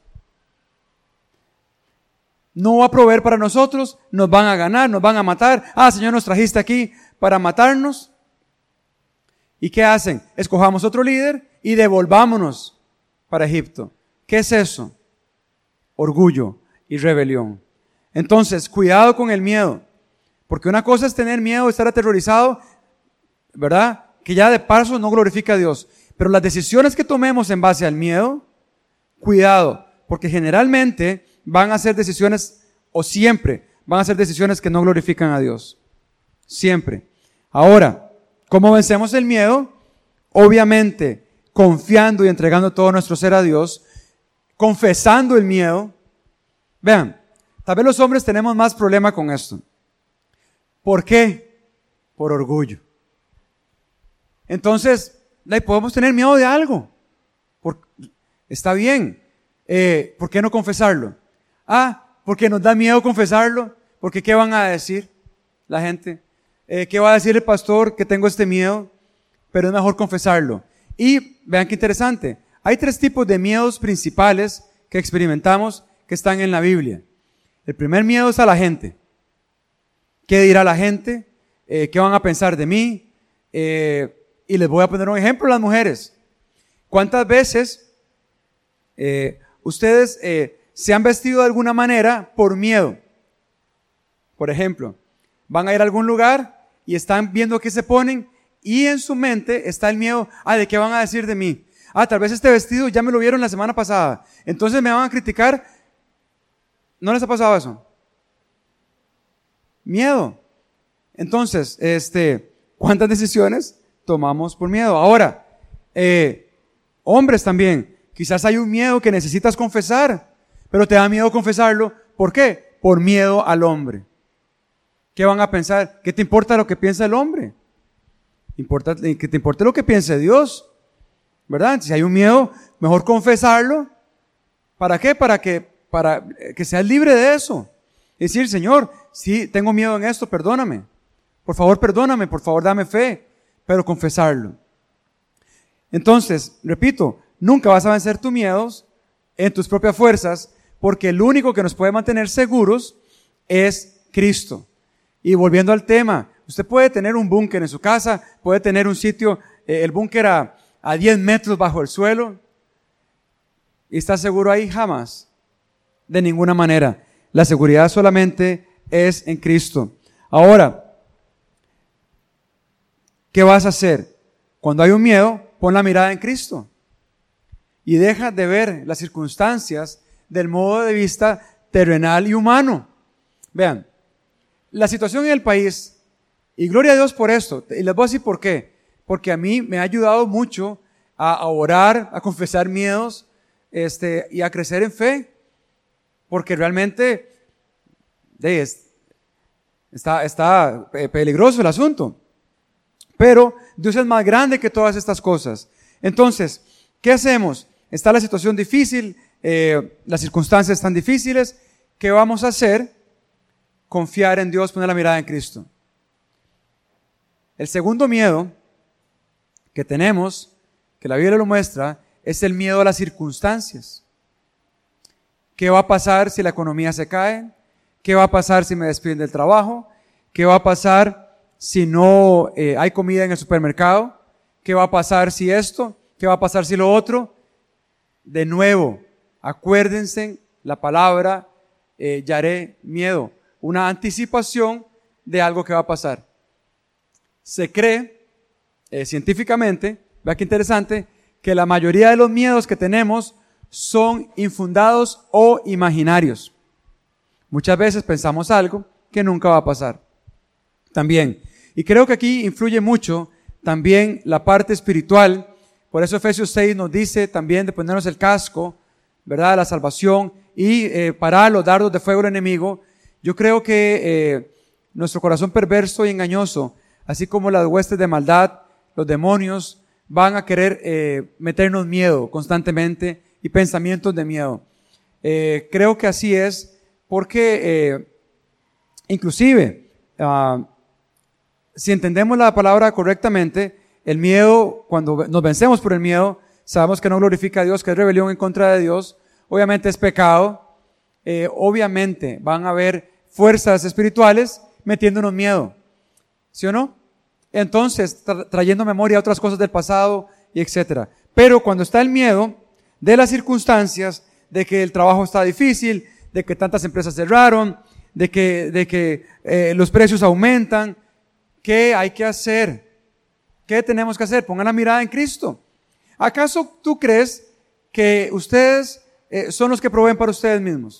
No va a proveer para nosotros, nos van a ganar, nos van a matar. Ah, Señor, nos trajiste aquí para matarnos. ¿Y qué hacen? Escojamos otro líder y devolvámonos para Egipto. ¿Qué es eso? Orgullo y rebelión. Entonces, cuidado con el miedo. Porque una cosa es tener miedo, estar aterrorizado, ¿verdad? Que ya de paso no glorifica a Dios. Pero las decisiones que tomemos en base al miedo, cuidado. Porque generalmente van a ser decisiones, o siempre, van a ser decisiones que no glorifican a Dios. Siempre. Ahora, ¿cómo vencemos el miedo? Obviamente, confiando y entregando todo nuestro ser a Dios, confesando el miedo. Vean, tal vez los hombres tenemos más problema con esto. ¿Por qué? Por orgullo. Entonces, podemos tener miedo de algo. Por, está bien. Eh, ¿Por qué no confesarlo? Ah, porque nos da miedo confesarlo. Porque ¿qué van a decir la gente? Eh, ¿Qué va a decir el pastor que tengo este miedo? Pero es mejor confesarlo. Y vean qué interesante. Hay tres tipos de miedos principales que experimentamos que están en la Biblia. El primer miedo es a la gente. ¿Qué dirá la gente? Eh, ¿Qué van a pensar de mí? Eh, y les voy a poner un ejemplo, las mujeres. ¿Cuántas veces eh, ustedes eh, se han vestido de alguna manera por miedo? Por ejemplo, van a ir a algún lugar y están viendo qué se ponen y en su mente está el miedo, ah, ¿de qué van a decir de mí? Ah, tal vez este vestido ya me lo vieron la semana pasada, entonces me van a criticar. ¿No les ha pasado eso? Miedo. Entonces, este, ¿cuántas decisiones tomamos por miedo? Ahora, eh, hombres también, quizás hay un miedo que necesitas confesar, pero te da miedo confesarlo. ¿Por qué? Por miedo al hombre. ¿Qué van a pensar? ¿Qué te importa lo que piensa el hombre? Importa, que te importe lo que piense Dios, ¿verdad? Si hay un miedo, mejor confesarlo. ¿Para qué? Para que, para que seas libre de eso. Es decir, Señor, sí, tengo miedo en esto, perdóname. Por favor, perdóname, por favor, dame fe, pero confesarlo. Entonces, repito, nunca vas a vencer tus miedos en tus propias fuerzas, porque el único que nos puede mantener seguros es Cristo. Y volviendo al tema, usted puede tener un búnker en su casa, puede tener un sitio, eh, el búnker a, a diez metros bajo el suelo, y está seguro ahí. Jamás, de ninguna manera. La seguridad solamente es en Cristo. Ahora, ¿qué vas a hacer? Cuando hay un miedo, pon la mirada en Cristo y deja de ver las circunstancias del modo de vista terrenal y humano. Vean, la situación en el país, y gloria a Dios por esto, y les voy a decir por qué, porque a mí me ha ayudado mucho a, a orar, a confesar miedos, este, y a crecer en fe, porque realmente de, es, está, está peligroso el asunto. Pero Dios es más grande que todas estas cosas. Entonces, ¿qué hacemos? Está la situación difícil, eh, las circunstancias están difíciles. ¿Qué vamos a hacer? Confiar en Dios, poner la mirada en Cristo. El segundo miedo que tenemos, que la Biblia lo muestra, es el miedo a las circunstancias. ¿Qué va a pasar si la economía se cae? ¿Qué va a pasar si me despiden del trabajo? ¿Qué va a pasar si no eh, hay comida en el supermercado? ¿Qué va a pasar si esto? ¿Qué va a pasar si lo otro? De nuevo, acuérdense la palabra eh, yaré, miedo, una anticipación de algo que va a pasar. Se cree eh, científicamente, vea qué interesante, que la mayoría de los miedos que tenemos son infundados o imaginarios. Muchas veces pensamos algo que nunca va a pasar. También, y creo que aquí influye mucho también la parte espiritual. Por eso Efesios seis nos dice también de ponernos el casco, ¿verdad?, la salvación y eh, parar los dardos de fuego del enemigo. Yo creo que eh, nuestro corazón perverso y engañoso, así como las huestes de maldad, los demonios, van a querer eh, meternos miedo constantemente y pensamientos de miedo. Eh, creo que así es porque eh, inclusive uh, si entendemos la palabra correctamente, el miedo, cuando nos vencemos por el miedo, sabemos que no glorifica a Dios, que es rebelión en contra de Dios, obviamente es pecado, eh, obviamente van a haber fuerzas espirituales metiéndonos miedo, ¿sí o no? Entonces, tra- trayendo memoria a otras cosas del pasado y etcétera. Pero cuando está el miedo de las circunstancias, de que el trabajo está difícil, de que tantas empresas cerraron, de que, de que eh, los precios aumentan, ¿qué hay que hacer? ¿Qué tenemos que hacer? Pongan la mirada en Cristo. ¿Acaso tú crees que ustedes eh, son los que proveen para ustedes mismos?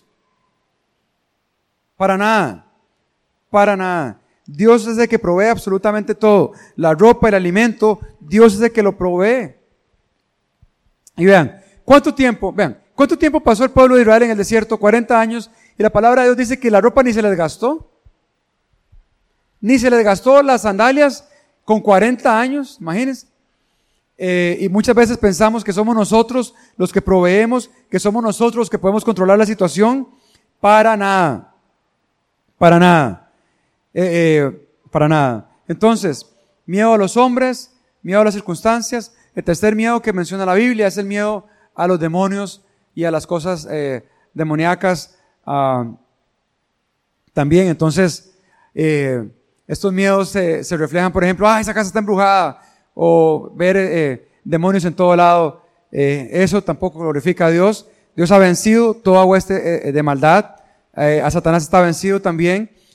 Para nada, para nada. Dios es el que provee absolutamente todo. La ropa, el alimento, Dios es el que lo provee. Y vean, ¿cuánto tiempo, vean, cuánto tiempo pasó el pueblo de Israel en el desierto? cuarenta años, y la palabra de Dios dice que la ropa ni se les gastó. Ni se les gastó las sandalias con cuarenta años, imagínense. Eh, y muchas veces pensamos que somos nosotros los que proveemos, que somos nosotros los que podemos controlar la situación. Para nada, para nada, eh, eh, para nada. Entonces, miedo a los hombres, miedo a las circunstancias. El tercer miedo que menciona la Biblia es el miedo a los demonios y a las cosas eh, demoníacas uh, también. Entonces, eh, estos miedos se, se reflejan, por ejemplo, ah, esa casa está embrujada, o ver eh, demonios en todo lado. Eh, eso tampoco glorifica a Dios. Dios ha vencido toda hueste eh, de maldad. Eh, a Satanás está vencido también.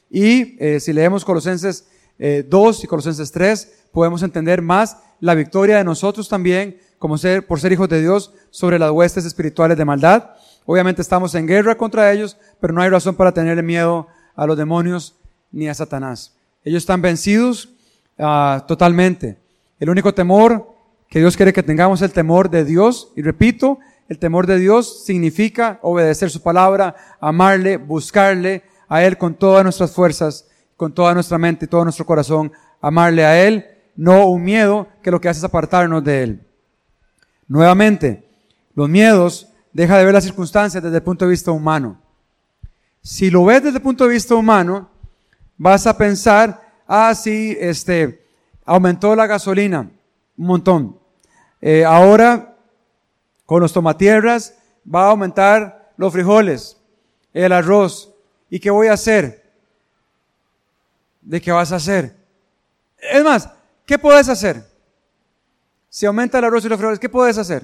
Y eh, si leemos Colosenses eh, dos y Colosenses tres, podemos entender más la victoria de nosotros también, como ser, por ser hijos de Dios, sobre las huestes espirituales de maldad. Obviamente estamos en guerra contra ellos, pero no hay razón para tenerle miedo a los demonios ni a Satanás. Ellos están vencidos uh, totalmente. El único temor que Dios quiere que tengamos es el temor de Dios. Y repito, el temor de Dios significa obedecer su palabra, amarle, buscarle a Él con todas nuestras fuerzas, con toda nuestra mente y todo nuestro corazón, amarle a Él, no un miedo que lo que hace es apartarnos de Él. Nuevamente, los miedos, deja de ver las circunstancias desde el punto de vista humano. Si lo ves desde el punto de vista humano, vas a pensar, ah, sí, este, aumentó la gasolina un montón. Eh, ahora, con los tomatierras, va a aumentar los frijoles, el arroz. ¿Y qué voy a hacer? ¿De qué vas a hacer? Es más, ¿qué puedes hacer? Si aumenta el arroz y los frijoles, ¿qué puedes hacer?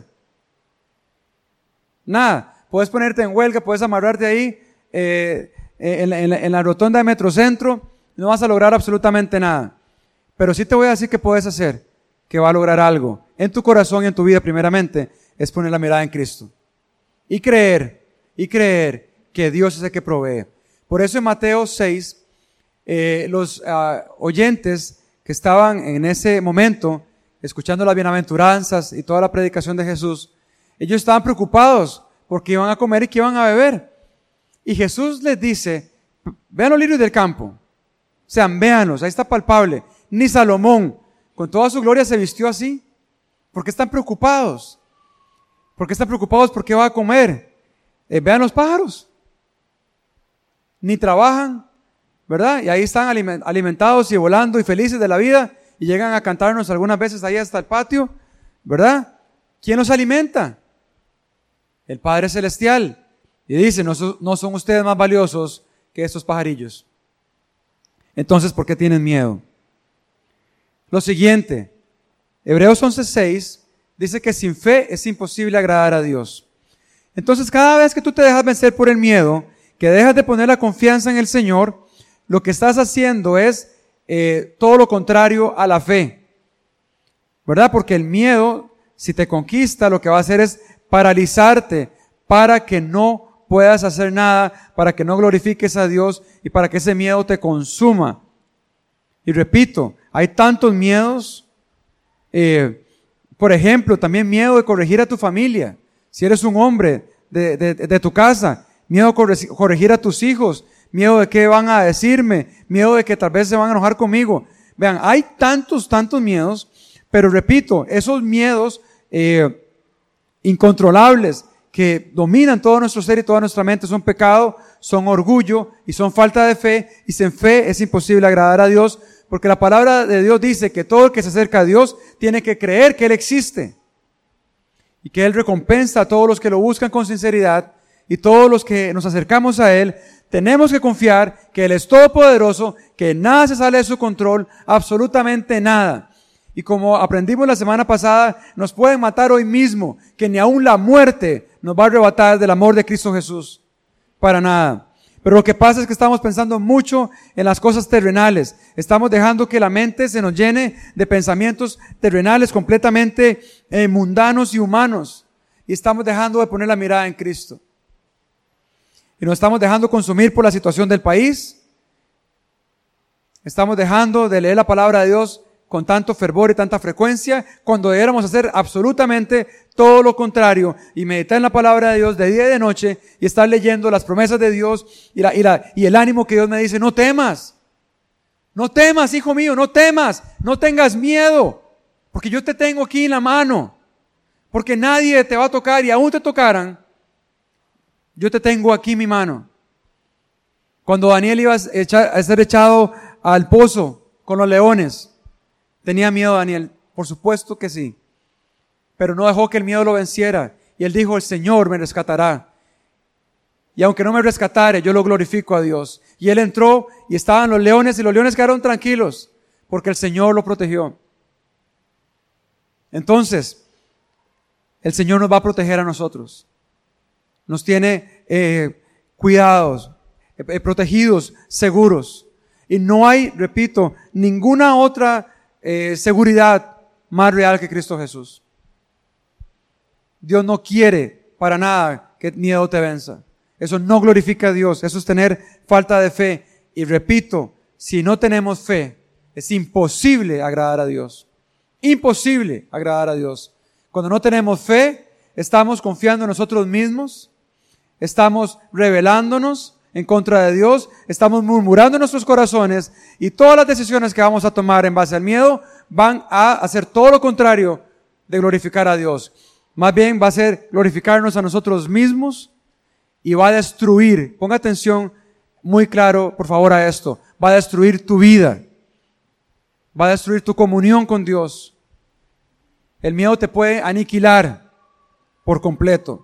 Nada. Puedes ponerte en huelga, puedes amarrarte ahí eh, en, la, en, la, en la rotonda de Metrocentro, no vas a lograr absolutamente nada. Pero sí te voy a decir que puedes hacer, que va a lograr algo en tu corazón y en tu vida primeramente, es poner la mirada en Cristo. Y creer, y creer que Dios es el que provee. Por eso en Mateo seis, eh, los uh, oyentes que estaban en ese momento, escuchando las bienaventuranzas y toda la predicación de Jesús, ellos estaban preocupados porque iban a comer y que iban a beber. Y Jesús les dice, vean los lirios del campo, o sea, véanlos, ahí está palpable. Ni Salomón, con toda su gloria, se vistió así. ¿Por qué están preocupados? ¿Por qué están preocupados por qué va a comer? Eh, vean los pájaros. Ni trabajan, ¿verdad? Y ahí están alimentados y volando y felices de la vida y llegan a cantarnos algunas veces ahí hasta el patio, ¿verdad? ¿Quién los alimenta? El Padre Celestial. Y dice, no, so, no son ustedes más valiosos que estos pajarillos. Entonces, ¿por qué tienen miedo? Lo siguiente, Hebreos once seis dice que sin fe es imposible agradar a Dios. Entonces, cada vez que tú te dejas vencer por el miedo, que dejas de poner la confianza en el Señor, lo que estás haciendo es eh, todo lo contrario a la fe, ¿verdad? Porque el miedo, si te conquista, lo que va a hacer es paralizarte para que no puedas hacer nada, para que no glorifiques a Dios y para que ese miedo te consuma. Y repito, hay tantos miedos, eh, por ejemplo, también miedo de corregir a tu familia, si eres un hombre de, de, de tu casa, miedo de corregir a tus hijos, miedo de qué van a decirme, miedo de que tal vez se van a enojar conmigo. Vean, hay tantos, tantos miedos, pero repito, esos miedos eh, incontrolables que dominan todo nuestro ser y toda nuestra mente son pecado, son orgullo y son falta de fe, y sin fe es imposible agradar a Dios, porque la palabra de Dios dice que todo el que se acerca a Dios tiene que creer que Él existe y que Él recompensa a todos los que lo buscan con sinceridad, y todos los que nos acercamos a Él tenemos que confiar que Él es todopoderoso, que nada se sale de su control, absolutamente nada. Y como aprendimos la semana pasada, nos pueden matar hoy mismo, que ni aun la muerte nos va a arrebatar del amor de Cristo Jesús, para nada. Pero lo que pasa es que estamos pensando mucho en las cosas terrenales. Estamos dejando que la mente se nos llene de pensamientos terrenales completamente eh, mundanos y humanos. Y estamos dejando de poner la mirada en Cristo. Y nos estamos dejando consumir por la situación del país. Estamos dejando de leer la palabra de Dios con tanto fervor y tanta frecuencia, cuando debiéramos hacer absolutamente todo lo contrario y meditar en la palabra de Dios de día y de noche y estar leyendo las promesas de Dios y, la, y, la, y el ánimo que Dios me dice, no temas, no temas, hijo mío, no temas, no tengas miedo, porque yo te tengo aquí en la mano, porque nadie te va a tocar, y aún te tocaran, yo te tengo aquí en mi mano. Cuando Daniel iba a, echar, a ser echado al pozo con los leones, ¿tenía miedo Daniel? Por supuesto que sí. Pero no dejó que el miedo lo venciera. Y él dijo, el Señor me rescatará. Y aunque no me rescatare, yo lo glorifico a Dios. Y él entró y estaban los leones, y los leones quedaron tranquilos, porque el Señor lo protegió. Entonces, el Señor nos va a proteger a nosotros. Nos tiene eh, cuidados, eh, protegidos, seguros. Y no hay, repito, ninguna otra eh, seguridad más real que Cristo Jesús. Dios no quiere para nada que miedo te venza. Eso no glorifica a Dios. Eso es tener falta de fe. Y repito, si no tenemos fe, es imposible agradar a Dios. Imposible agradar a Dios. Cuando no tenemos fe, estamos confiando en nosotros mismos, estamos rebelándonos en contra de Dios, estamos murmurando en nuestros corazones y todas las decisiones que vamos a tomar en base al miedo van a hacer todo lo contrario de glorificar a Dios. Más bien va a ser glorificarnos a nosotros mismos y va a destruir, ponga atención muy claro por favor a esto, va a destruir tu vida, va a destruir tu comunión con Dios. El miedo te puede aniquilar por completo.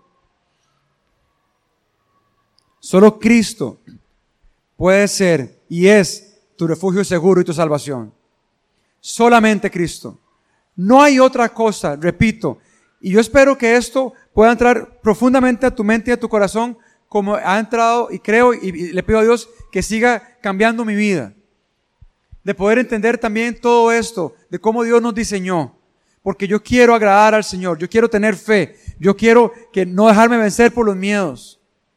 Solo Cristo puede ser y es tu refugio seguro y tu salvación. Solamente Cristo. No hay otra cosa, repito. Y yo espero que esto pueda entrar profundamente a tu mente y a tu corazón como ha entrado, y creo y, y le pido a Dios que siga cambiando mi vida. De poder entender también todo esto, de cómo Dios nos diseñó. Porque yo quiero agradar al Señor, yo quiero tener fe, yo quiero que no dejarme vencer por los miedos.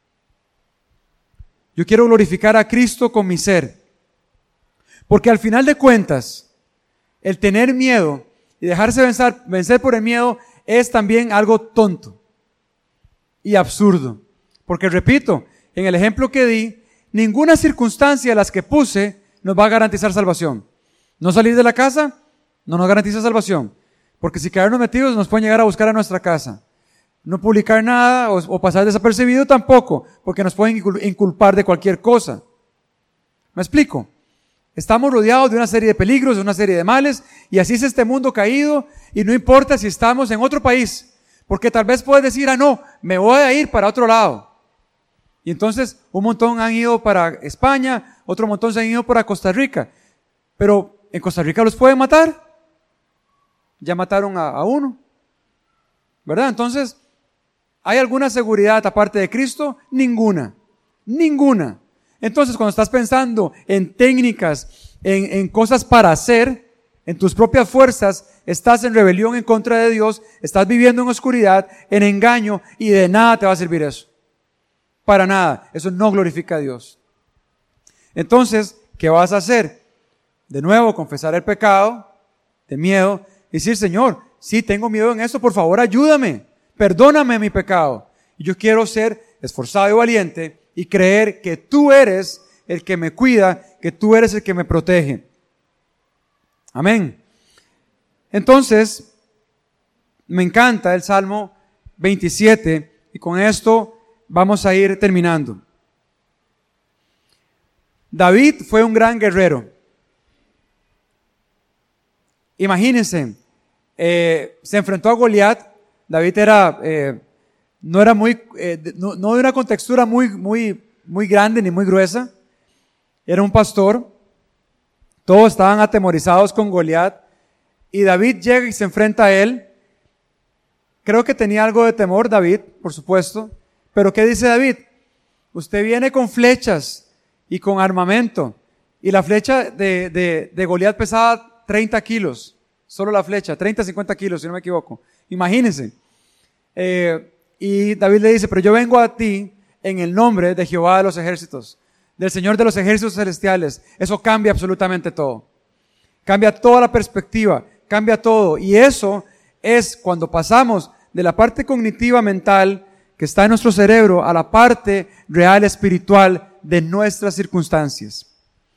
Yo quiero glorificar a Cristo con mi ser. Porque al final de cuentas, el tener miedo y dejarse vencer, vencer por el miedo es también algo tonto y absurdo. Porque repito, en el ejemplo que di, ninguna circunstancia de las que puse nos va a garantizar salvación. No salir de la casa no nos garantiza salvación. Porque si quedarnos metidos nos pueden llegar a buscar a nuestra casa. No publicar nada o, o pasar desapercibido tampoco, porque nos pueden inculpar de cualquier cosa. ¿Me explico? Estamos rodeados de una serie de peligros, de una serie de males, y así es este mundo caído, y no importa si estamos en otro país, porque tal vez puedes decir, ah no, me voy a ir para otro lado. Y entonces un montón han ido para España, otro montón se han ido para Costa Rica, pero ¿en Costa Rica los pueden matar? Ya mataron a, a uno, ¿verdad? Entonces, ¿hay alguna seguridad aparte de Cristo? Ninguna, ninguna. Entonces, cuando estás pensando en técnicas, en, en cosas para hacer, en tus propias fuerzas, estás en rebelión en contra de Dios, estás viviendo en oscuridad, en engaño, y de nada te va a servir eso. Para nada. Eso no glorifica a Dios. Entonces, ¿qué vas a hacer? De nuevo, confesar el pecado de miedo, y decir, Señor, sí tengo miedo en esto, por favor ayúdame. Perdóname mi pecado. Y yo quiero ser esforzado y valiente y creer que tú eres el que me cuida, que tú eres el que me protege. Amén. Entonces, me encanta el Salmo veintisiete y con esto vamos a ir terminando. David fue un gran guerrero. Imagínense, eh, se enfrentó a Goliat. David era, eh, no era muy, eh, no, no de una contextura muy, muy, muy grande ni muy gruesa. Era un pastor. Todos estaban atemorizados con Goliat. Y David llega y se enfrenta a él. Creo que tenía algo de temor David, por supuesto. Pero ¿qué dice David? Usted viene con flechas y con armamento. Y la flecha de, de, de Goliat pesaba treinta kilos. Solo la flecha, treinta, cincuenta kilos, si no me equivoco. Imagínense. Eh, y David le dice, pero yo vengo a ti en el nombre de Jehová de los ejércitos, del Señor de los ejércitos celestiales. Eso cambia absolutamente todo. Cambia toda la perspectiva, cambia todo. Y eso es cuando pasamos de la parte cognitiva mental que está en nuestro cerebro a la parte real espiritual de nuestras circunstancias.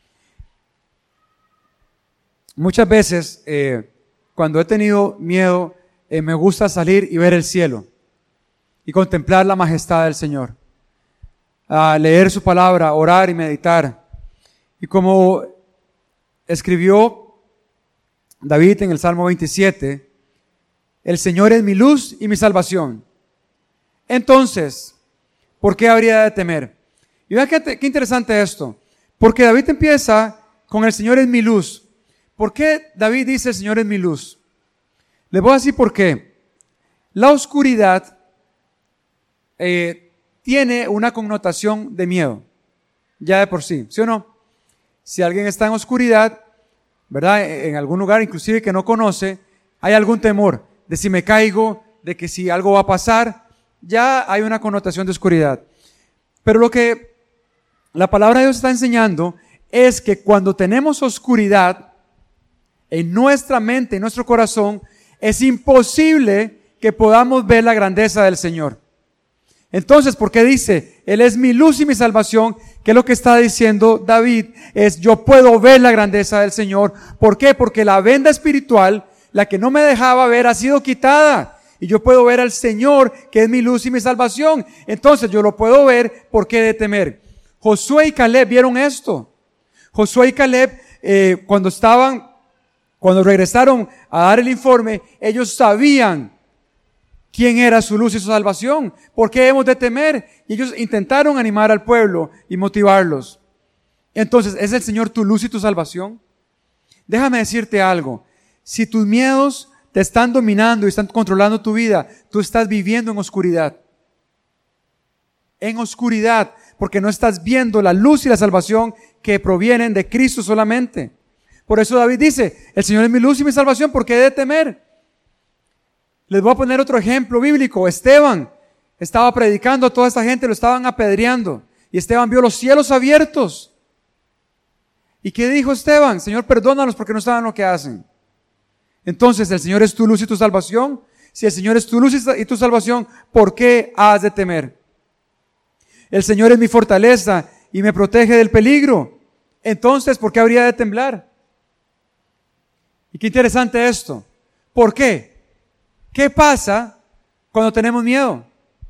Muchas veces, eh, cuando he tenido miedo, eh, me gusta salir y ver el cielo y contemplar la majestad del Señor, a leer su palabra, orar y meditar. Y como escribió David en el Salmo veintisiete, el Señor es mi luz y mi salvación. Entonces, ¿por qué habría de temer? Y vean qué, qué interesante esto, porque David empieza con el Señor es mi luz. ¿Por qué David dice el Señor es mi luz? Les voy a decir por qué. La oscuridad eh, tiene una connotación de miedo, ya de por sí, ¿sí o no? Si alguien está en oscuridad, ¿verdad? En algún lugar inclusive que no conoce, hay algún temor de si me caigo, de que si algo va a pasar, ya hay una connotación de oscuridad. Pero lo que la palabra de Dios está enseñando es que cuando tenemos oscuridad en nuestra mente, en nuestro corazón, es imposible que podamos ver la grandeza del Señor. Entonces, ¿por qué dice, Él es mi luz y mi salvación? ¿Qué es lo que está diciendo David? Es, yo puedo ver la grandeza del Señor. ¿Por qué? Porque la venda espiritual, la que no me dejaba ver, ha sido quitada. Y yo puedo ver al Señor, que es mi luz y mi salvación. Entonces, yo lo puedo ver, ¿por qué de temer? Josué y Caleb vieron esto. Josué y Caleb, eh, cuando estaban, cuando regresaron a dar el informe, ellos sabían quién era su luz y su salvación. ¿Por qué hemos de temer? Y ellos intentaron animar al pueblo y motivarlos. Entonces, ¿es el Señor tu luz y tu salvación? Déjame decirte algo. Si tus miedos te están dominando y están controlando tu vida, tú estás viviendo en oscuridad. En oscuridad, porque no estás viendo la luz y la salvación que provienen de Cristo solamente. Por eso David dice, el Señor es mi luz y mi salvación, ¿por qué he de temer? Les voy a poner otro ejemplo bíblico. Esteban estaba predicando a toda esta gente, lo estaban apedreando. Y Esteban vio los cielos abiertos. ¿Y qué dijo Esteban? Señor, perdónanos porque no saben lo que hacen. Entonces, ¿el Señor es tu luz y tu salvación? Si el Señor es tu luz y tu salvación, ¿por qué has de temer? El Señor es mi fortaleza y me protege del peligro. Entonces, ¿por qué habría de temblar? Y qué interesante esto. ¿Por qué? ¿Qué pasa cuando tenemos miedo?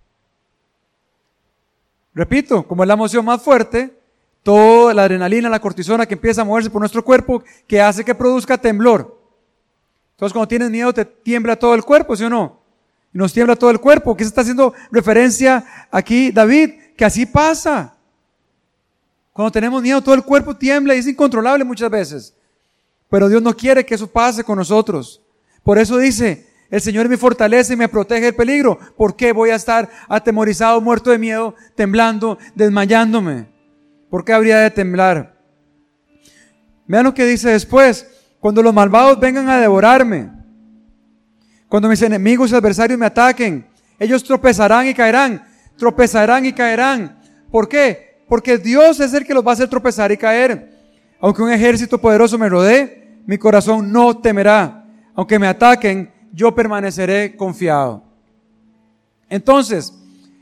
Repito, como es la emoción más fuerte, toda la adrenalina, la cortisona que empieza a moverse por nuestro cuerpo, que hace que produzca temblor. Entonces, cuando tienes miedo, te tiembla todo el cuerpo, ¿sí o no? Y nos tiembla todo el cuerpo. ¿Qué se está haciendo referencia aquí, David? Que así pasa. Cuando tenemos miedo, todo el cuerpo tiembla y es incontrolable muchas veces. Pero Dios no quiere que eso pase con nosotros. Por eso dice, el Señor es mi fortaleza y me protege del peligro. ¿Por qué voy a estar atemorizado, muerto de miedo, temblando, desmayándome? ¿Por qué habría de temblar? Vean lo que dice después. Cuando los malvados vengan a devorarme, cuando mis enemigos y adversarios me ataquen, ellos tropezarán y caerán, tropezarán y caerán. ¿Por qué? Porque Dios es el que los va a hacer tropezar y caer. Aunque un ejército poderoso me rodee, mi corazón no temerá. Aunque me ataquen, yo permaneceré confiado. Entonces,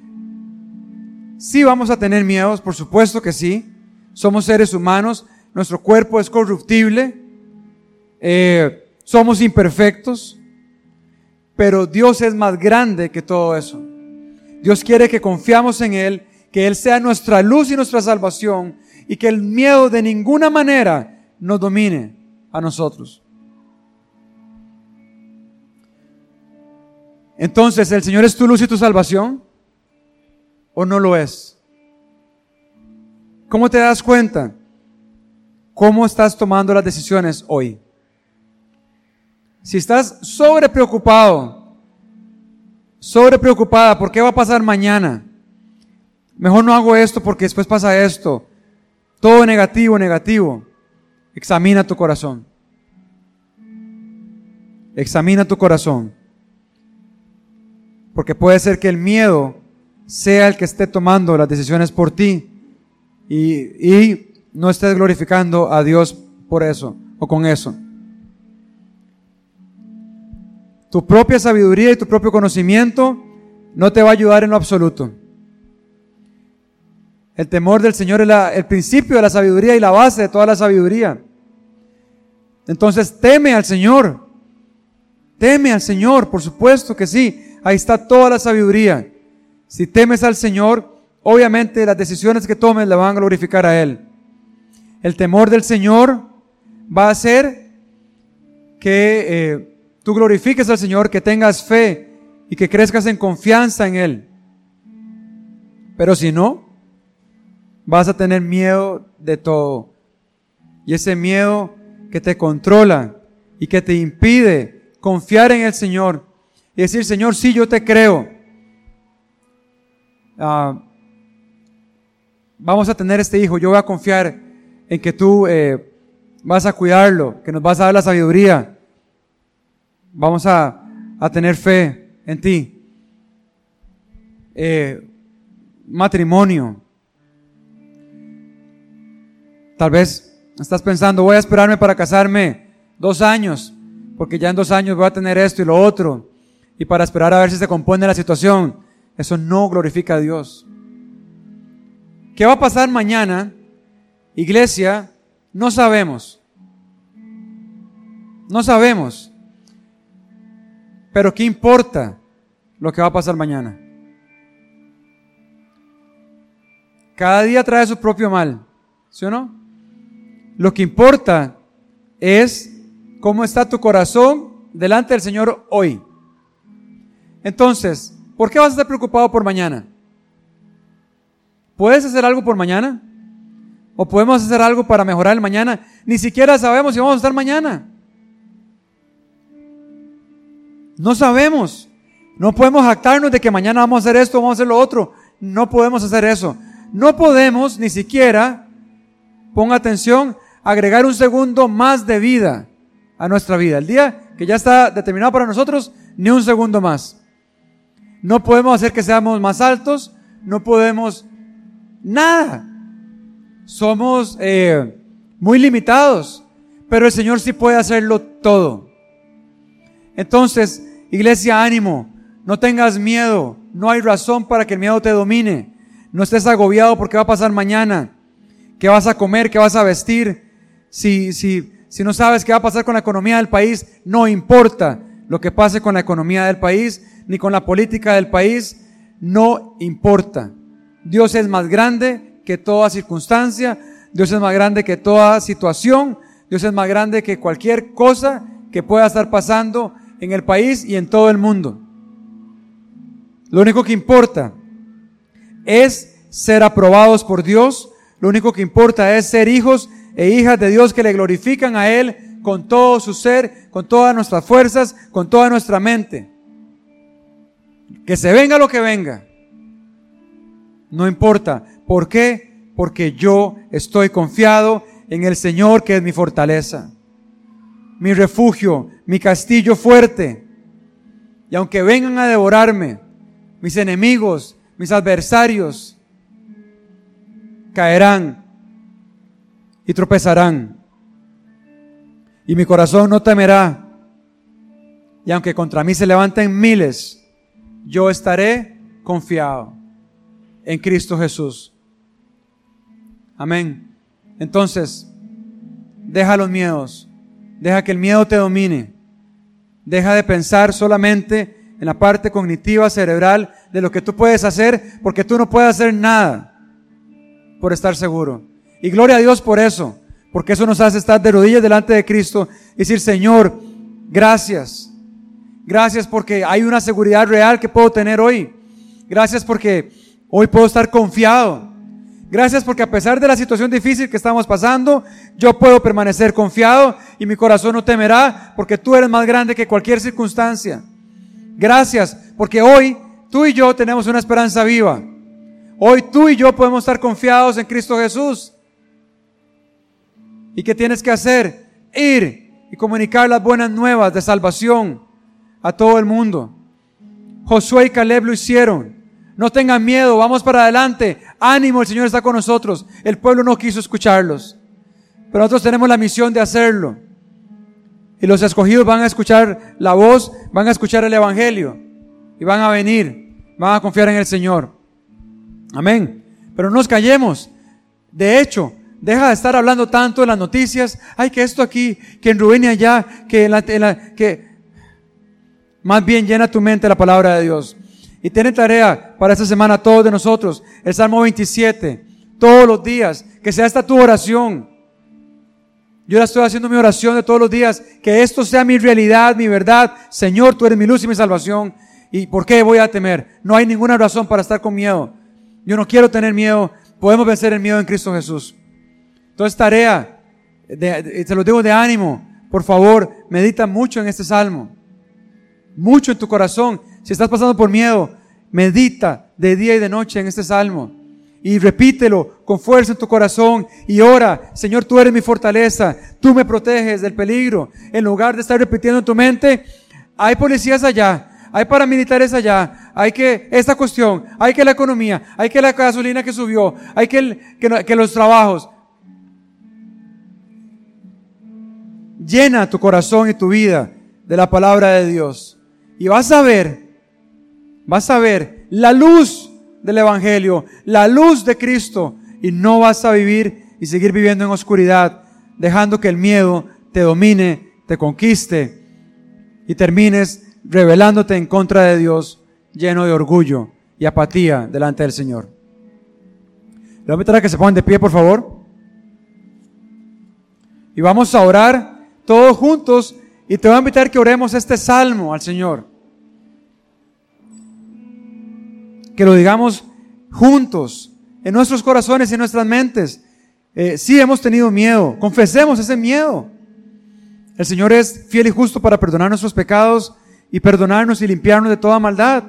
sí vamos a tener miedos, por supuesto que sí. Somos seres humanos, nuestro cuerpo es corruptible, eh, somos imperfectos, pero Dios es más grande que todo eso. Dios quiere que confiamos en Él, que Él sea nuestra luz y nuestra salvación, y que el miedo de ninguna manera nos domine a nosotros. Entonces, ¿el Señor es tu luz y tu salvación? ¿O no lo es? ¿Cómo te das cuenta? ¿Cómo estás tomando las decisiones hoy? Si estás sobre preocupado, sobre preocupada, ¿por qué va a pasar mañana? Mejor no hago esto porque después pasa esto. Todo negativo, negativo. Examina tu corazón. Examina tu corazón. Porque puede ser que el miedo sea el que esté tomando las decisiones por ti y, y no estés glorificando a Dios por eso o con eso. Tu propia sabiduría y tu propio conocimiento no te va a ayudar en lo absoluto. El temor del Señor es la, el principio de la sabiduría y la base de toda la sabiduría. Entonces teme al Señor. Teme al Señor, por supuesto que sí. Ahí está toda la sabiduría. Si temes al Señor, obviamente las decisiones que tomes le van a glorificar a Él. El temor del Señor va a hacer que eh, tú glorifiques al Señor, que tengas fe y que crezcas en confianza en Él. Pero si no, vas a tener miedo de todo. Y ese miedo que te controla y que te impide confiar en el Señor y decir, Señor, sí, yo te creo. Uh, vamos a tener este hijo, yo voy a confiar en que tú eh, vas a cuidarlo, que nos vas a dar la sabiduría. Vamos a, a tener fe en ti. Eh, matrimonio. Tal vez estás pensando, voy a esperarme para casarme dos años, porque ya en dos años voy a tener esto y lo otro, y para esperar a ver si se compone la situación. Eso no glorifica a Dios. ¿Qué va a pasar mañana? Iglesia, no sabemos. No sabemos. Pero ¿qué importa lo que va a pasar mañana? Cada día trae su propio mal, ¿sí o no? Lo que importa es cómo está tu corazón delante del Señor hoy. Entonces, ¿por qué vas a estar preocupado por mañana? ¿Puedes hacer algo por mañana? ¿O podemos hacer algo para mejorar el mañana? Ni siquiera sabemos si vamos a estar mañana. No sabemos. No podemos jactarnos de que mañana vamos a hacer esto, vamos a hacer lo otro. No podemos hacer eso. No podemos ni siquiera, ponga atención, agregar un segundo más de vida a nuestra vida. El día que ya está determinado para nosotros, ni un segundo más. No podemos hacer que seamos más altos, no podemos nada. Somos eh, muy limitados, pero el Señor sí puede hacerlo todo. Entonces, iglesia, ánimo, no tengas miedo, no hay razón para que el miedo te domine. No estés agobiado por qué va a pasar mañana, qué vas a comer, qué vas a vestir. Si, si, si no sabes qué va a pasar con la economía del país, no importa lo que pase con la economía del país, ni con la política del país, no importa. Dios es más grande que toda circunstancia, Dios es más grande que toda situación, Dios es más grande que cualquier cosa que pueda estar pasando en el país y en todo el mundo. Lo único que importa es ser aprobados por Dios, lo único que importa es ser hijos e hijas de Dios que le glorifican a Él con todo su ser, con todas nuestras fuerzas, con toda nuestra mente. Que se venga lo que venga, no importa. ¿Por qué? Porque yo estoy confiado en el Señor, que es mi fortaleza, mi refugio, mi castillo fuerte. Y aunque vengan a devorarme, mis enemigos, mis adversarios, caerán y tropezarán. Y mi corazón no temerá. Y aunque contra mí se levanten miles, yo estaré confiado en Cristo Jesús. Amén. Entonces, deja los miedos. Deja que el miedo te domine. Deja de pensar solamente en la parte cognitiva, cerebral, de lo que tú puedes hacer, porque tú no puedes hacer nada por estar seguro. Y gloria a Dios por eso, porque eso nos hace estar de rodillas delante de Cristo y decir: Señor, gracias. Gracias porque hay una seguridad real que puedo tener hoy. Gracias porque hoy puedo estar confiado. Gracias porque a pesar de la situación difícil que estamos pasando, yo puedo permanecer confiado y mi corazón no temerá, porque tú eres más grande que cualquier circunstancia. Gracias porque hoy tú y yo tenemos una esperanza viva. Hoy tú y yo podemos estar confiados en Cristo Jesús. ¿Y qué tienes que hacer? Ir y comunicar las buenas nuevas de salvación a todo el mundo. Josué y Caleb lo hicieron. No tengan miedo, vamos para adelante. Ánimo, el Señor está con nosotros. El pueblo no quiso escucharlos, pero nosotros tenemos la misión de hacerlo. Y los escogidos van a escuchar la voz, van a escuchar el evangelio y van a venir, van a confiar en el Señor. Amén. Pero no nos callemos. De hecho, deja de estar hablando tanto de las noticias. Ay, que esto aquí, que en Rubén y allá, que en la, en la que más bien llena tu mente la palabra de Dios. Y tiene tarea para esta semana todos de nosotros, el Salmo veintisiete, todos los días, que sea esta tu oración. Yo la estoy haciendo mi oración de todos los días, que esto sea mi realidad, mi verdad. Señor, tú eres mi luz y mi salvación. ¿Y por qué voy a temer? No hay ninguna razón para estar con miedo. Yo no quiero tener miedo. Podemos vencer el miedo en Cristo Jesús. Entonces, tarea, de, de, te lo digo de ánimo, por favor, medita mucho en este Salmo. Mucho en tu corazón. Si estás pasando por miedo, medita de día y de noche en este Salmo. y repítelo con fuerza en tu corazón y ora: Señor, tú eres mi fortaleza, tú me proteges del peligro. En lugar de estar repitiendo en tu mente: hay policías allá, hay paramilitares allá, hay que esta cuestión, hay que la economía, hay que la gasolina que subió, hay que, el, que, que los trabajos. Llena tu corazón y tu vida de la palabra de Dios y vas a ver, vas a ver la luz del Evangelio, la luz de Cristo, y no vas a vivir y seguir viviendo en oscuridad, dejando que el miedo te domine, te conquiste y termines rebelándote en contra de Dios, lleno de orgullo y apatía delante del Señor. Le voy a invitar a que se pongan de pie, por favor, y vamos a orar todos juntos, y te voy a invitar que oremos este salmo al Señor, que lo digamos juntos en nuestros corazones y en nuestras mentes. Eh, sí hemos tenido miedo, confesemos ese miedo. El Señor es fiel y justo para perdonar nuestros pecados y perdonarnos y limpiarnos de toda maldad.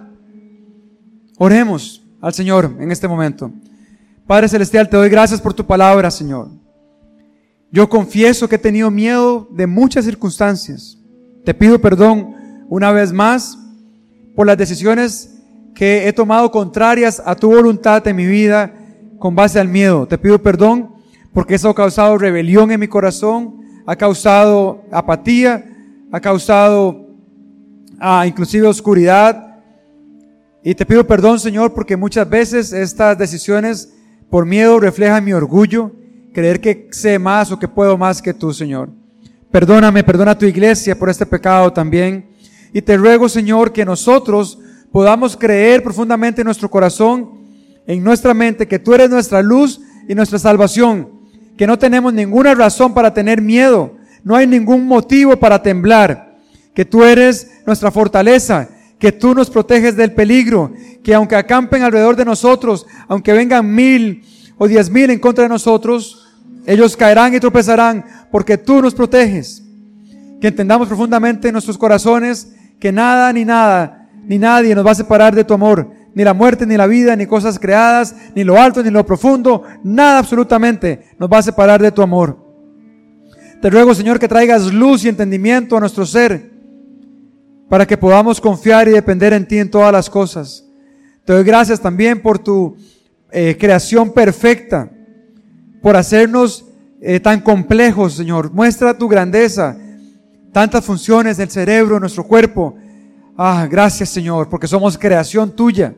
Oremos al Señor en este momento. Padre Celestial, te doy gracias por tu palabra, Señor. Yo confieso que he tenido miedo de muchas circunstancias. Te pido perdón una vez más por las decisiones que he tomado contrarias a tu voluntad en mi vida con base al miedo. Te pido perdón porque eso ha causado rebelión en mi corazón, ha causado apatía, ha causado ah, inclusive oscuridad. Y te pido perdón, Señor, porque muchas veces estas decisiones por miedo reflejan mi orgullo, creer que sé más o que puedo más que tú, Señor. Perdóname, perdona a tu iglesia por este pecado también. Y te ruego, Señor, que nosotros podamos creer profundamente en nuestro corazón, en nuestra mente, que tú eres nuestra luz y nuestra salvación, que no tenemos ninguna razón para tener miedo, no hay ningún motivo para temblar, que tú eres nuestra fortaleza, que tú nos proteges del peligro, que aunque acampen alrededor de nosotros, aunque vengan mil o diez mil en contra de nosotros, ellos caerán y tropezarán porque tú nos proteges. Que entendamos profundamente en nuestros corazones que nada ni nada ni nadie nos va a separar de tu amor, ni la muerte, ni la vida, ni cosas creadas, ni lo alto, ni lo profundo, nada absolutamente nos va a separar de tu amor. Te ruego, Señor, que traigas luz y entendimiento a nuestro ser, para que podamos confiar y depender en ti en todas las cosas. Te doy gracias también por tu eh, creación perfecta, por hacernos eh, tan complejos, Señor. Muestra tu grandeza, tantas funciones del cerebro, nuestro cuerpo. Ah, gracias, Señor, porque somos creación tuya.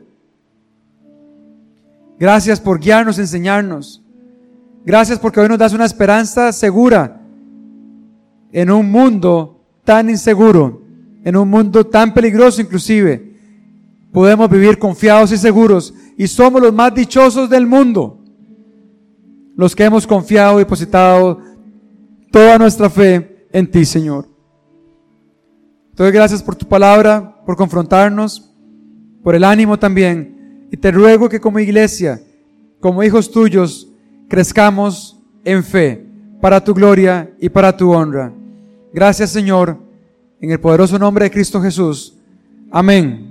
Gracias por guiarnos, enseñarnos. Gracias porque hoy nos das una esperanza segura en un mundo tan inseguro, en un mundo tan peligroso inclusive. Podemos vivir confiados y seguros y somos los más dichosos del mundo, los que hemos confiado y depositado toda nuestra fe en ti, Señor. Te doy gracias por tu palabra, por confrontarnos, por el ánimo también, y te ruego que como iglesia, como hijos tuyos, crezcamos en fe para tu gloria y para tu honra. Gracias, Señor, en el poderoso nombre de Cristo Jesús. Amén.